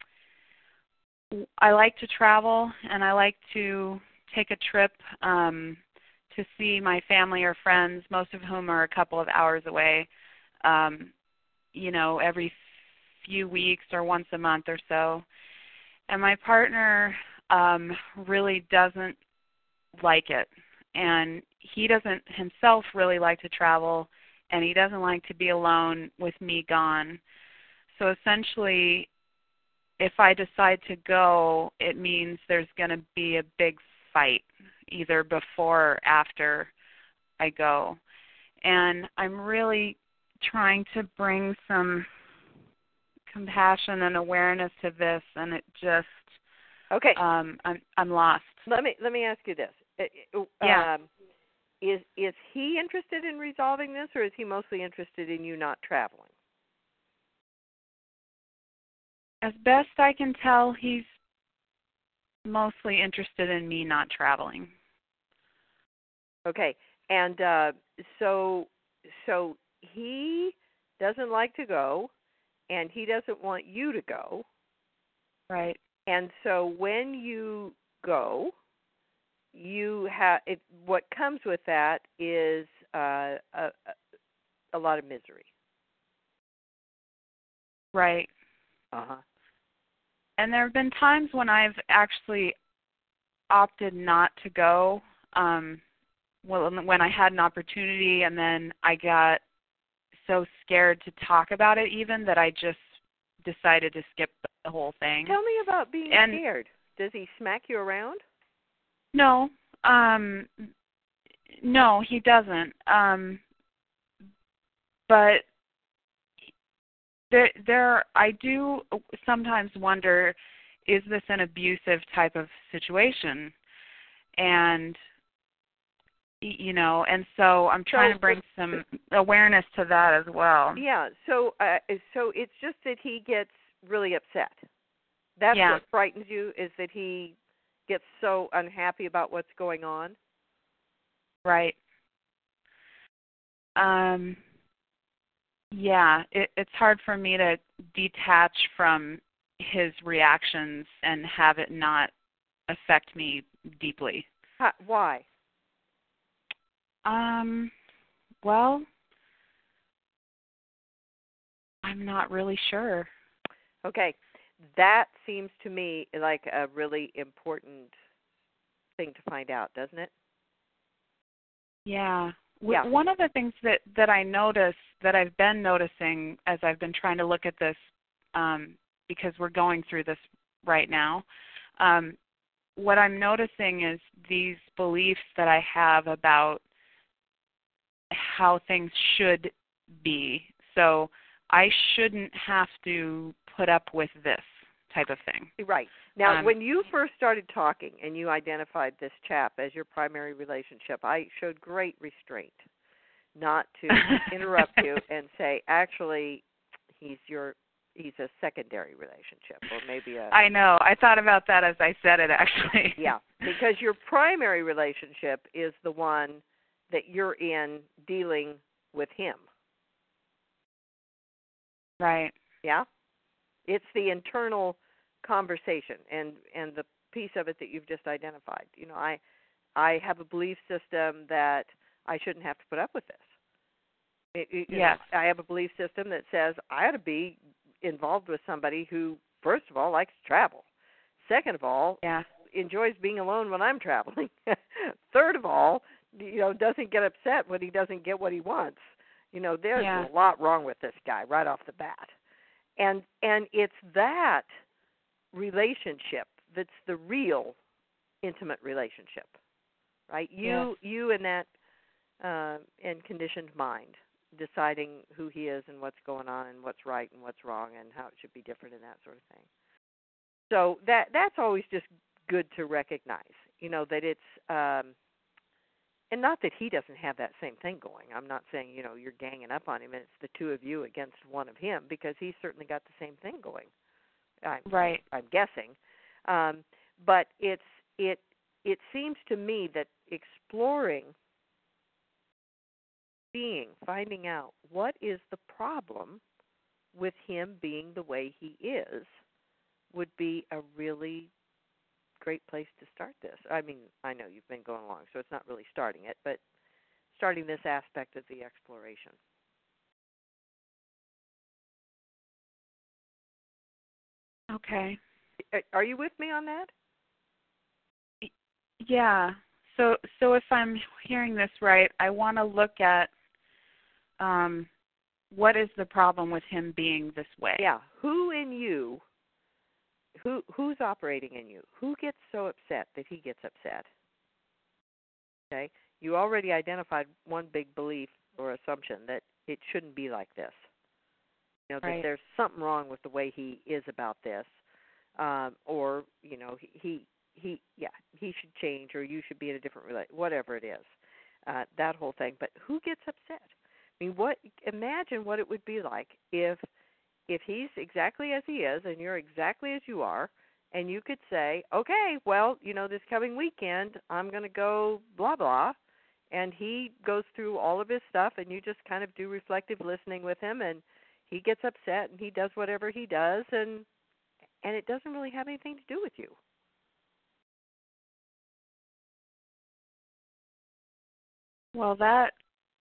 I like to travel, and I like to take a trip um, to see my family or friends, most of whom are a couple of hours away. Um, you know, every few weeks or once a month or so. And my partner um, really doesn't like it. And he doesn't himself really like to travel, and he doesn't like to be alone with me gone. So essentially, if I decide to go, it means there's going to be a big fight, either before or after I go. And I'm really trying to bring some compassion and awareness to this, and it just okay. Um, I'm I'm lost. Let me let me ask you this. Yeah. Um, is is he interested in resolving this, or is he mostly interested in you not traveling? As best I can tell, he's mostly interested in me not traveling. Okay, and uh, so so he doesn't like to go, and he doesn't want you to go. Right. And so when you go, you have it. What comes with that is uh, a, a lot of misery. Right. Uh huh. And there have been times when I've actually opted not to go. Um, well, when I had an opportunity, and then I got so scared to talk about it, even that I just decided to skip the whole thing. Tell me about being and, scared. Does he smack you around? No. Um, no, he doesn't. Um, but there, there, I do sometimes wonder, is this an abusive type of situation? And, you know, and so I'm trying so, to bring some awareness to that as well. Yeah. So, uh, so it's just that he gets really upset. That's yeah. what frightens you, is that he gets so unhappy about what's going on. Right. Um. Yeah, it, it's hard for me to detach from his reactions and have it not affect me deeply. How, why? Um. Well, I'm not really sure. Okay. That seems to me like a really important thing to find out, doesn't it? Yeah. Yeah. One of the things that, that I notice, that I've been noticing as I've been trying to look at this, um, because we're going through this right now, um, what I'm noticing is these beliefs that I have about how things should be. So I shouldn't have to put up with this type of thing. Right. Now, um, when you first started talking and you identified this chap as your primary relationship, I showed great restraint not to interrupt you and say, actually, he's your he's a secondary relationship, or maybe a... I know. I thought about that as I said it, actually. Yeah, because your primary relationship is the one that you're in dealing with him. Right. Yeah? It's the internal conversation and, and the piece of it that you've just identified. You know, I I have a belief system that I shouldn't have to put up with this. It, it, yes. You know, I have a belief system that says I ought to be involved with somebody who, first of all, likes to travel. Second of all, yeah. enjoys being alone when I'm traveling. Third of all, you know, doesn't get upset when he doesn't get what he wants. You know, there's yeah. a lot wrong with this guy right off the bat. And and it's that relationship that's the real intimate relationship, right? You yes. you and that uh, and conditioned mind deciding who he is and what's going on and what's right and what's wrong and how it should be different and that sort of thing. So that that's always just good to recognize, you know, that it's um, and not that he doesn't have that same thing going. I'm not saying, you know, you're ganging up on him and it's the two of you against one of him, because he's certainly got the same thing going. I'm, right. I'm guessing. Um, but it's it it seems to me that exploring, seeing, finding out what is the problem with him being the way he is would be a really great place to start this. I mean, I know you've been going along, so it's not really starting it, but starting this aspect of the exploration. Okay. Are you with me on that? Yeah. So so if I'm hearing this right, I want to look at um, what is the problem with him being this way. Yeah. Who in you, who who's operating in you? Who gets so upset that he gets upset? Okay? You already identified one big belief or assumption that it shouldn't be like this. You know, Right. that there's something wrong with the way he is about this. Um, or, you know, he, he, he, yeah, he should change, or you should be in a different relationship, whatever it is, uh, that whole thing. But who gets upset? I mean, what? Imagine what it would be like if, if he's exactly as he is, and you're exactly as you are, and you could say, okay, well, you know, this coming weekend, I'm going to go blah blah, and he goes through all of his stuff, and you just kind of do reflective listening with him, and he gets upset, and he does whatever he does, and and it doesn't really have anything to do with you. Well, that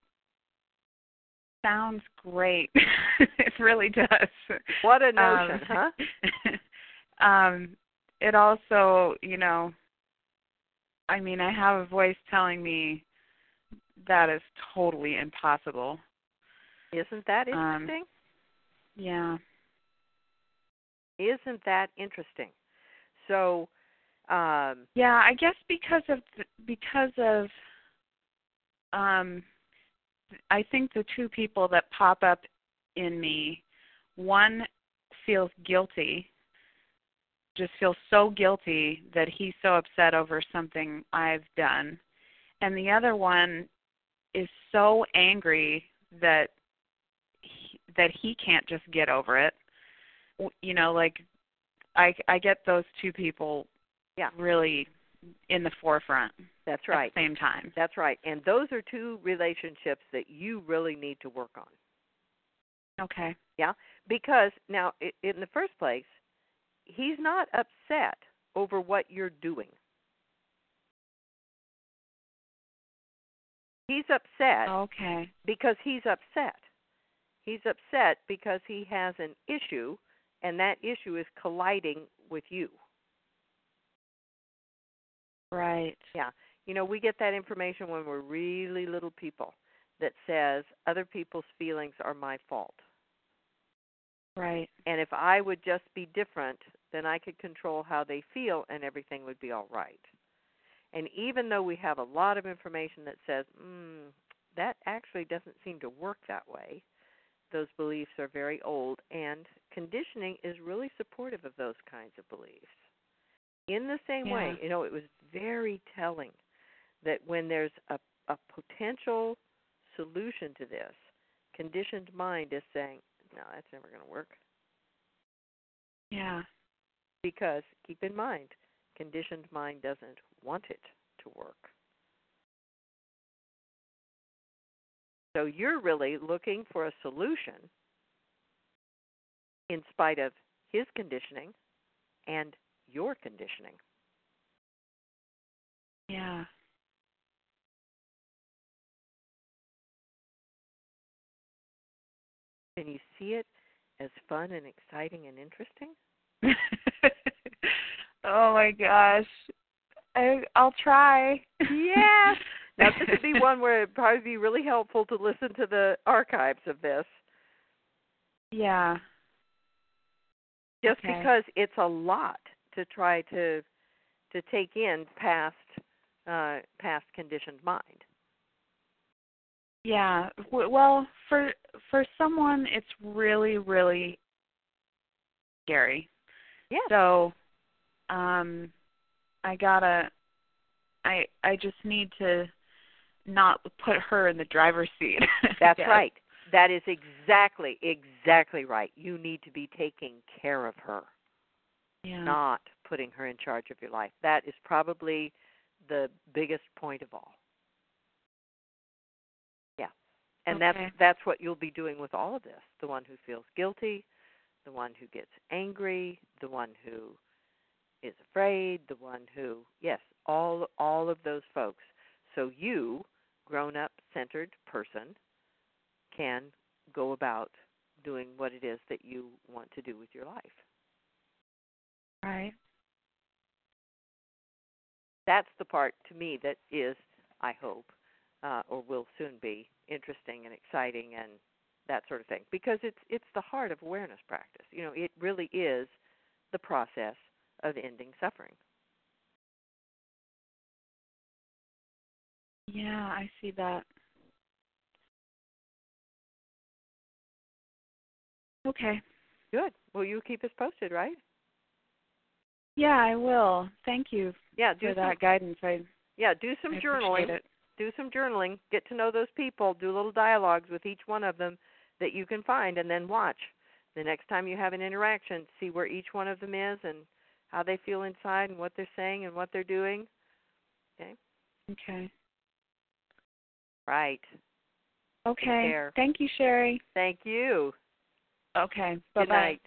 sounds great. It really does. What a notion, um, huh? um, it also, you know, I mean, I have a voice telling me that is totally impossible. Isn't that interesting? Um, yeah. Isn't that interesting? So, um, yeah, I guess because of the, because of, um, I think the two people that pop up in me, one feels guilty, just feels so guilty that he's so upset over something I've done, and the other one is so angry that he, that he can't just get over it. You know, like I I get those two people yeah. really in the forefront. That's right. At the same time. That's right. And those are two relationships that you really need to work on. Okay. Yeah? Because now, in the first place, he's not upset over what you're doing. He's upset okay. because he's upset. He's upset because he has an issue, and that issue is colliding with you. Right. Yeah. You know, we get that information when we're really little people that says other people's feelings are my fault. Right. And if I would just be different, then I could control how they feel and everything would be all right. And even though we have a lot of information that says, mm, that actually doesn't seem to work that way, those beliefs are very old, and conditioning is really supportive of those kinds of beliefs. In the same yeah. way, you know, it was very telling that when there's a, a potential solution to this, conditioned mind is saying, no, that's never going to work. Yeah. Because, keep in mind, conditioned mind doesn't want it to work. So you're really looking for a solution in spite of his conditioning and your conditioning. Yeah. Can you see it as fun and exciting and interesting? Oh my gosh. I, I'll try. Yeah. Now this would be one where it'd probably be really helpful to listen to the archives of this. Yeah. Just okay. because it's a lot to try to to take in past uh, past conditioned mind. Yeah. Well, for for someone, it's really, really scary. Yeah. So, um, I gotta. I I just need to not put her in the driver's seat. That's yes. right. That is exactly exactly right. You need to be taking care of her, yeah. not putting her in charge of your life. That is probably the biggest point of all. Yeah. And okay. that's that's what you'll be doing with all of this. The one who feels guilty, the one who gets angry, the one who is afraid, the one who, yes, all all of those folks. So you, grown-up, centered person, can go about doing what it is that you want to do with your life. Right. That's the part, to me, that is, I hope, uh, or will soon be, interesting and exciting and that sort of thing. Because it's it's the heart of awareness practice. You know, it really is the process of ending suffering. Yeah, I see that. Okay. Good. Well, you keep us posted, right? Yeah, I will. Thank you yeah, do for some, that guidance. I yeah, do some I journaling. It. Do some journaling. Get to know those people. Do little dialogues with each one of them that you can find, and then watch. The next time you have an interaction, see where each one of them is and how they feel inside and what they're saying and what they're doing. Okay? Okay. Right. Okay. Thank you, Sherry. Thank you. Okay. Good Bye-bye. night.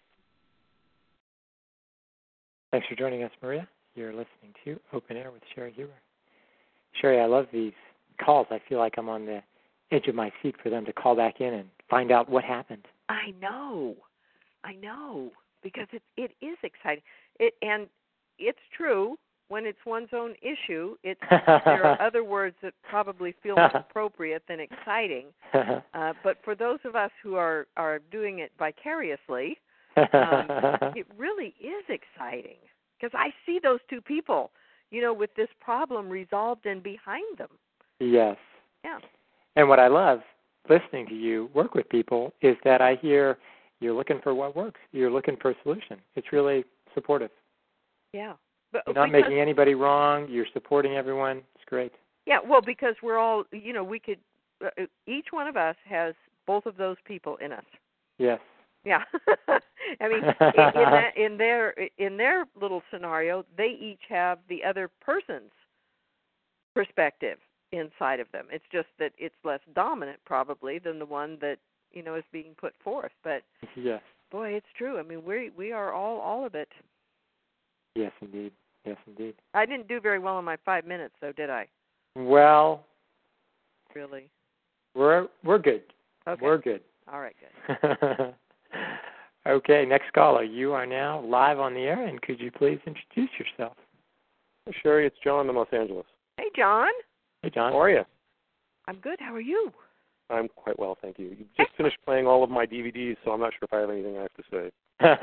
Thanks for joining us, Maria. You're listening to Open Air with Sherry Huber. Sherry, I love these calls. I feel like I'm on the edge of my seat for them to call back in and find out what happened. I know. I know. Because it it is exciting. It and it's true. When it's one's own issue, it's there are other words that probably feel more appropriate than exciting. Uh, but for those of us who are, are doing it vicariously, um, it really is exciting. Because I see those two people, you know, with this problem resolved and behind them. Yes. Yeah. And what I love listening to you work with people is that I hear you're looking for what works. You're looking for a solution. It's really supportive. Yeah. But You're not because, making anybody wrong. You're supporting everyone. It's great. Yeah, well, because we're all, you know, we could, uh, each one of us has both of those people in us. Yes. Yeah. I mean, in, in, that, in their in their little scenario, they each have the other person's perspective inside of them. It's just that it's less dominant, probably, than the one that, you know, is being put forth. But yes. Boy, it's true. I mean, we we are all all of it. Yes, indeed. Yes, indeed. I didn't do very well in my five minutes, though, did I? Well, really, we're we're good. Okay. We're good. All right, good. Okay, next caller. You are now live on the air, and could you please introduce yourself? Hey, Sherry, it's John in Los Angeles. Hey, John. Hey, John. How are you? I'm good. How are you? I'm quite well, thank you. You just finished playing all of my D V Ds, so I'm not sure if I have anything I have to say.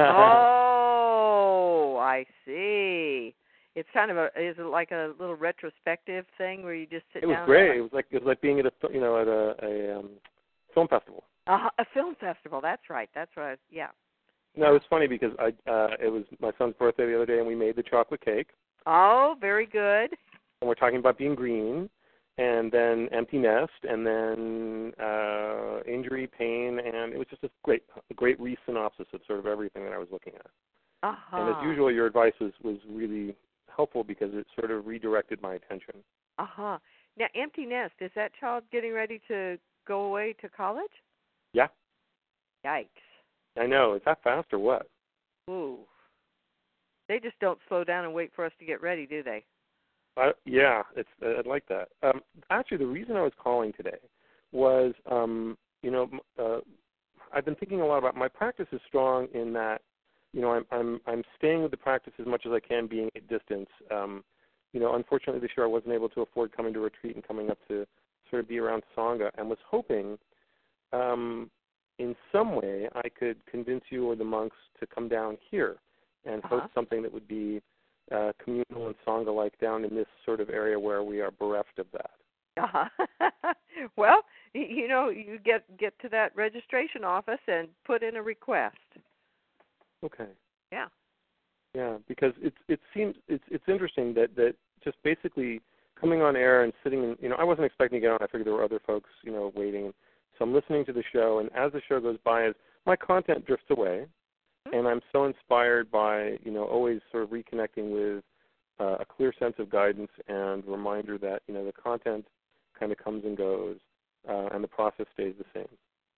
Oh, I see. It's kind of a is it like a little retrospective thing where you just sit It was down? great. It was like it was like being at a you know at a, a um, film festival. Uh, a film festival. That's right. That's right. Yeah. No, it was funny because I uh, it was my son's birthday the other day, and we made the chocolate cake. Oh, very good. And we're talking about being green, and then empty nest, and then uh, injury, pain, and it was just a great, a great re-synopsis of sort of everything that I was looking at. Uh-huh. And as usual, your advice was, was really helpful because it sort of redirected my attention. Uh-huh. Now, empty nest, is that child getting ready to go away to college? Yeah. Yikes. I know. Is that fast or what? Ooh. They just don't slow down and wait for us to get ready, do they? Uh, yeah, it's I'd like that. Um, actually, the reason I was calling today was, um, you know, uh, I've been thinking a lot about my practice is strong in that, you know, I'm I'm I'm staying with the practice as much as I can, being at distance. Um, you know, unfortunately this year I wasn't able to afford coming to retreat and coming up to sort of be around Sangha, and was hoping, um, in some way, I could convince you or the monks to come down here and host Uh-huh. something that would be uh, communal and Sangha-like down in this sort of area where we are bereft of that. Uh-huh. Well, y- you know, you get get to that registration office and put in a request. Okay. Yeah. Yeah, because it's it seems it's it's interesting that that just basically coming on air and sitting in, you know, I wasn't expecting to get on. I figured there were other folks, you know, waiting. So I'm listening to the show, and as the show goes by, as my content drifts away, mm-hmm. and I'm so inspired by, you know, always sort of reconnecting with uh, a clear sense of guidance and reminder that, you know, the content kind of comes and goes, uh, and the process stays the same.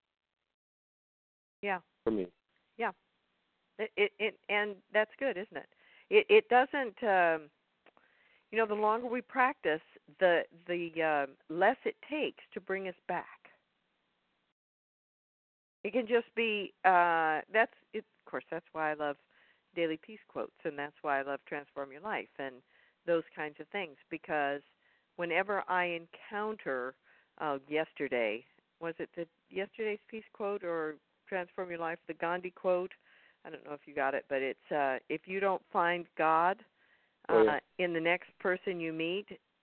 Yeah. For me. Yeah. It, it, it and that's good, isn't it? It it doesn't. Um, you know, the longer we practice, the the uh, less it takes to bring us back. It can just be. Uh, that's it. Of course, that's why I love daily peace quotes, and that's why I love Transform Your Life and those kinds of things. Because whenever I encounter, uh, yesterday, was it the yesterday's peace quote or Transform Your Life, the Gandhi quote? I don't know if you got it, but it's uh, if you don't find God uh, oh, yeah. in the next person you meet,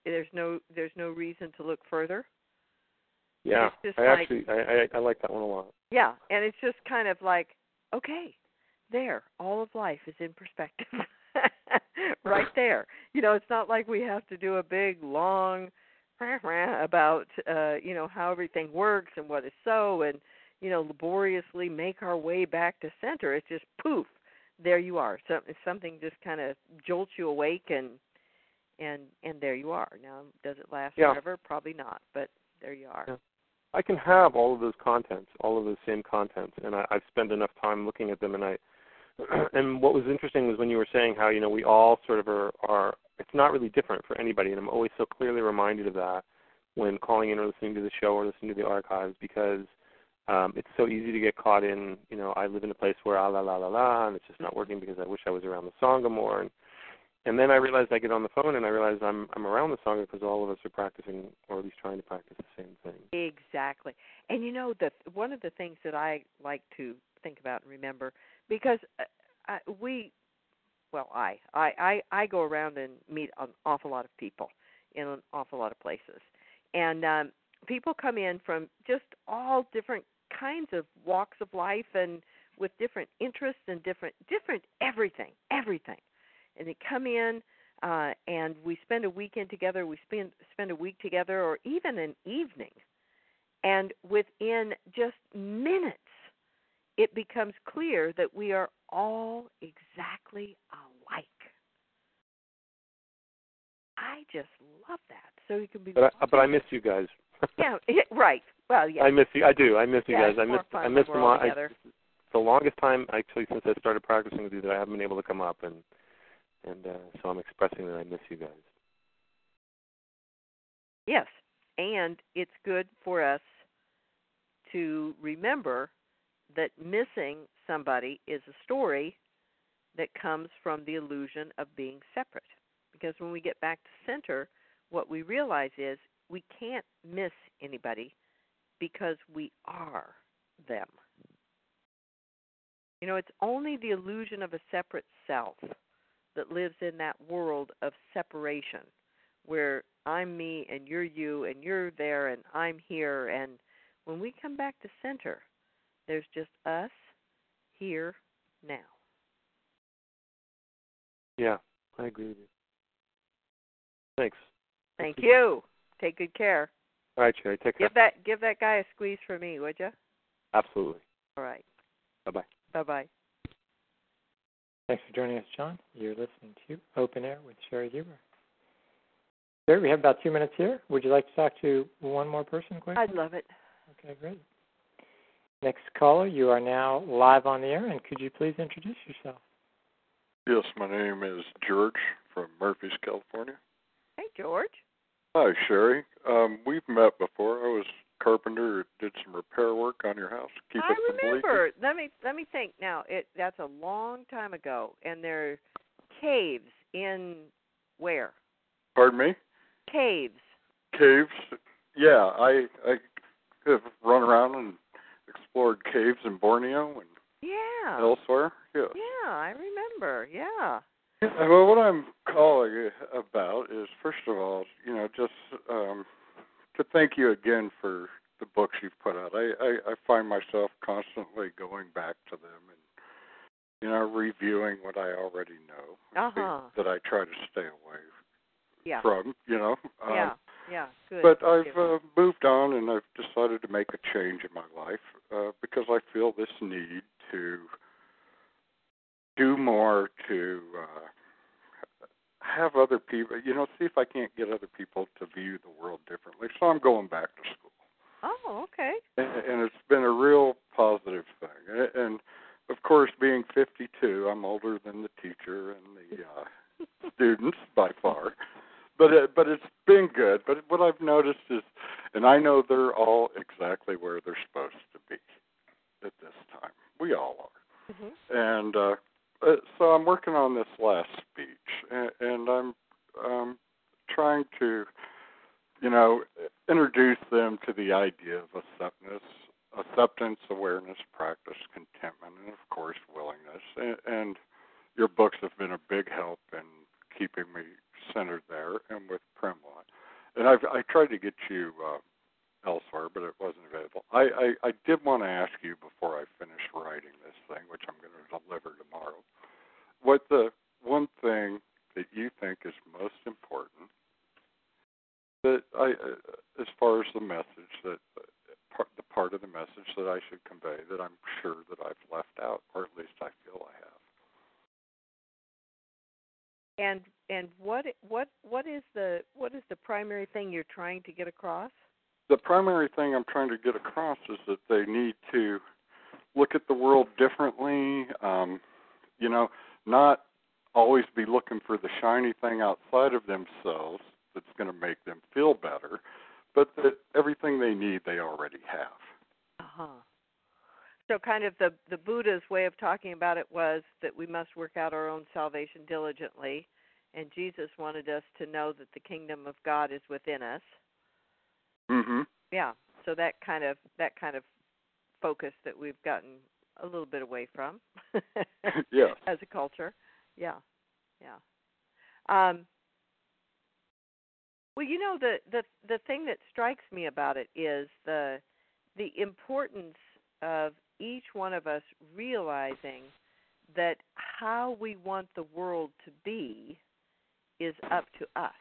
there's no there's no reason to look further. Yeah, it's just I like, actually I, I I like that one a lot. Yeah, and it's just kind of like, okay, there, all of life is in perspective, right there. You know, it's not like we have to do a big long about uh, you know how everything works and what is so, and you know laboriously make our way back to center. It's just poof, there you are. So something just kind of jolts you awake, and and and there you are. Now, does it last Yeah. forever? Probably not, but there you are. Yeah. I can have all of those contents, all of those same contents, and I, I've spent enough time looking at them. And I, and what was interesting was when you were saying how you know we all sort of are, are. It's not really different for anybody, and I'm always so clearly reminded of that when calling in or listening to the show or listening to the archives, because um, it's so easy to get caught in. You know, I live in a place where ah la la la la, and it's just not working because I wish I was around the Sangha more. And And then I realized I get on the phone and I realized I'm I'm around the Sangha because all of us are practicing, or at least trying to practice the same thing. Exactly. And you know, the one of the things that I like to think about and remember, because uh, I, we, well, I, I, I, I go around and meet an awful lot of people in an awful lot of places. And um, people come in from just all different kinds of walks of life and with different interests and different, different everything, everything. And they come in, uh, and we spend a weekend together, we spend spend a week together, or even an evening. And within just minutes, it becomes clear that we are all exactly alike. I just love that. So you can be. But I, but I miss you guys. Yeah, right. Well, yeah. I miss you. I do. I miss you yeah, guys. I miss. I miss them all. I, together. the longest time, actually, since I started practicing with you, that I haven't been able to come up, and and uh, so I'm expressing that I miss you guys. Yes, and it's good for us to remember that missing somebody is a story that comes from the illusion of being separate. Because when we get back to center, what we realize is we can't miss anybody because we are them. You know, it's only the illusion of a separate self that lives in that world of separation where I'm me and you're you and you're there and I'm here. And when we come back to center, there's just us here now. Yeah, I agree with you. Thanks. Thank you. Take good care. All right, Sherry. Take care. Give that give that guy a squeeze for me, would you? Absolutely. All right. Bye-bye. Bye-bye. Thanks for joining us, John. You're listening to Open Air with Sherry Huber. Sherry, we have about two minutes here. Would you like to talk to one more person quick? I'd love it. Okay, great. Next caller, you are now live on the air, and could you please introduce yourself? Yes, my name is George from Murphys, California. Hey, George. Hi, Sherry. Um, we've met before. I was carpenter, did some repair work on your house. Keep I it from remember. leaking. Let me let me think. Now, it that's a long time ago, and there are caves in where? Pardon me? Caves. Caves. Yeah, I I have run around and explored caves in Borneo and Yeah. elsewhere. Yeah. Yeah, I remember. Yeah. Yeah, well, what I'm calling about is, first of all, you know, just um, to thank you again for the books you've put out. I, I, I find myself constantly going back to them and, you know, reviewing what I already know Uh-huh. that I try to stay away Yeah. from, you know. Um, Yeah. Yeah. Good. But I've uh, moved on and I've decided to make a change in my life uh, because I feel this need to do more to uh, have other people, you know, see if I can't get other people to view the world differently. So I'm going back to school. Oh, okay. And, and it's been a real positive thing. And, and, of course, being fifty-two, I'm older than the teacher and the uh, students by far. But it, but it's been good. But what I've noticed is, and I know they're all exactly where they're supposed to be at this time. We all are. Mm-hmm. And uh, uh, so I'm working on this last speech, and, and I'm um, trying to, you know, introduce them to the idea of acceptance, acceptance, awareness, practice, contentment, and of course willingness. And, and your books have been a big help in keeping me centered there, and with Primla. and I've I tried to get you uh, elsewhere, but it wasn't available. I, I, I did want to ask you before I finish writing this thing, which I'm going to deliver tomorrow, what the one thing that you think is most important that I, uh, as far as the message that uh, part, the part of the message that I should convey that I'm sure that I've left out, or at least I feel I have. And and what what what is the what is the primary thing you're trying to get across? The primary thing I'm trying to get across is that they need to look at the world differently. Um, you know, not always be looking for the shiny thing outside of themselves that's going to make them feel better, but that everything they need they already have. Uh-huh. So kind of the, the Buddha's way of talking about it was that we must work out our own salvation diligently, and Jesus wanted us to know that the kingdom of God is within us. Mm-hmm. Yeah, so that kind of that kind of focus that we've gotten a little bit away from yeah. as a culture. Yeah, yeah. Um, well, you know, the, the the thing that strikes me about it is the the importance of each one of us realizing that how we want the world to be is up to us.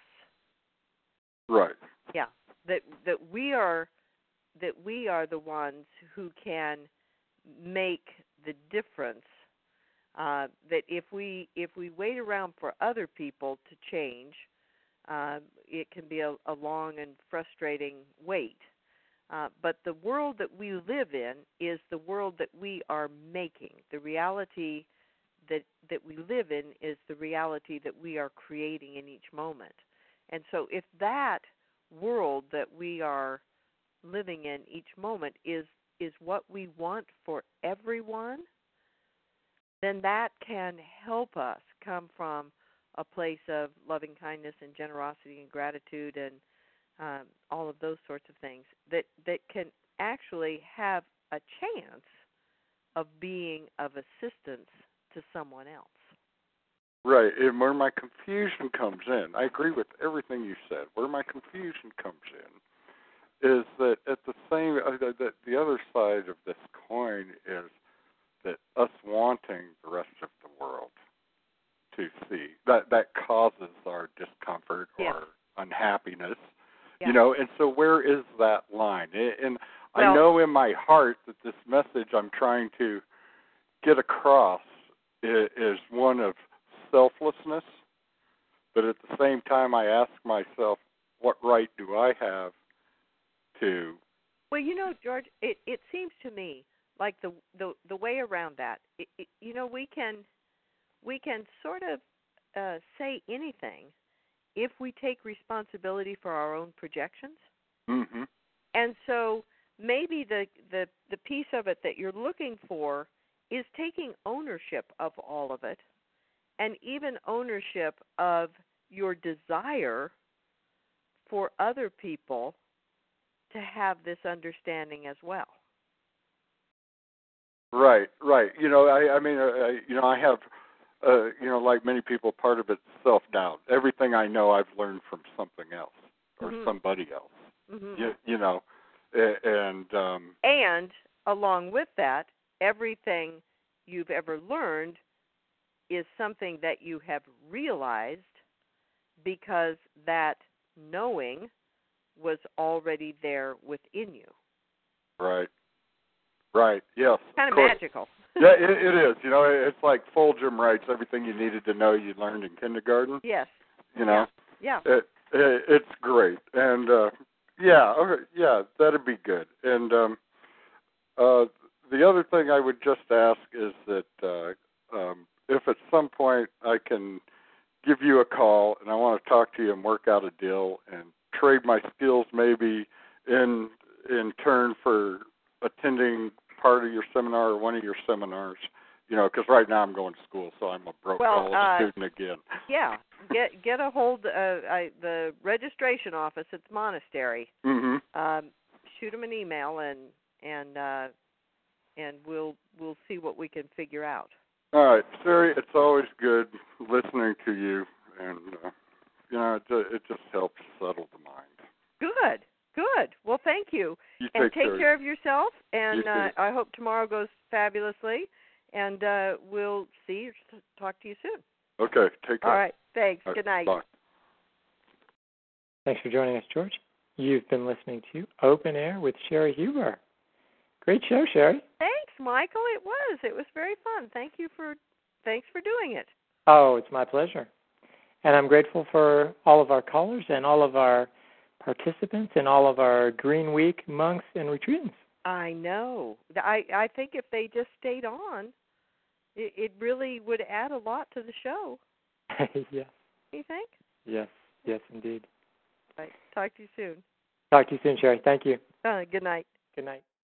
Right. Yeah. That that we are that we are the ones who can make the difference. Uh, that if we if we wait around for other people to change, uh, it can be a, a long and frustrating wait. Uh, but the world that we live in is the world that we are making. The reality that that we live in is the reality that we are creating in each moment. And so if that world that we are living in each moment is is what we want for everyone, then that can help us come from a place of loving kindness and generosity and gratitude and um, all of those sorts of things that, that can actually have a chance of being of assistance to someone else. Right, and where my confusion comes in, I agree with everything you said. Where my confusion comes in is that at the same, uh, that the other side of this coin is that us wanting the rest of the world to see, that that causes our discomfort yeah. or unhappiness, yeah. you know, and so where is that line? And well, I know in my heart that this message I'm trying to get across is, is one of selflessness, but at the same time I ask myself, what right do I have to... Well, you know, George, it, it seems to me like the the, the way around that, it, it, you know, we can we can sort of uh, say anything if we take responsibility for our own projections. Mm-hmm. And so maybe the, the, the piece of it that you're looking for is taking ownership of all of it, and even ownership of your desire for other people to have this understanding as well. Right, right. You know, I, I mean, uh, you know, I have, uh, you know, like many people, part of it's self-doubt. Everything I know I've learned from something else or mm-hmm. somebody else. Mm-hmm. You, you know, and... Um, and along with that, everything you've ever learned is something that you have realized because that knowing was already there within you. Right. Right, yes. Kind of, of magical. Yeah, it, it is. You know, it's like Fulgham writes, everything you needed to know you learned in kindergarten. Yes. You know? Yeah. yeah. It, it, it's great. And, uh, yeah, okay, yeah, that'd be good. And um, uh, the other thing I would just ask is that uh, um, if at some point I can give you a call and I want to talk to you and work out a deal and trade my skills maybe in in turn for attending part of your seminar or one of your seminars, you know, because right now I'm going to school, so I'm a broke well, college uh, student again. Yeah, get get a hold uh, I, the registration office at the monastery. Mm-hmm. Um, shoot them an email and and uh, and we'll we'll see what we can figure out. All right, Sari, it's always good listening to you, and uh, you know, it, it just helps settle the mind. you. You and take, take care. care of yourself. And You uh, too. I hope tomorrow goes fabulously. And uh, we'll see you. Talk to you soon. Okay. Take care. All right. Thanks. All right, Good night. Bye. Thanks for joining us, George. You've been listening to Open Air with Sherry Huber. Great show, Sherry. Thanks, Michael. It was. It was very fun. Thank you for. Thanks for doing it. Oh, it's my pleasure. And I'm grateful for all of our callers and all of our participants and all of our Green Week monks and retreatants. I know. I I think if they just stayed on, it, it really would add a lot to the show. Yes. You think? Yes. Yes, indeed. Right. Talk to you soon. Talk to you soon, Sherry. Thank you. Uh, good night. Good night.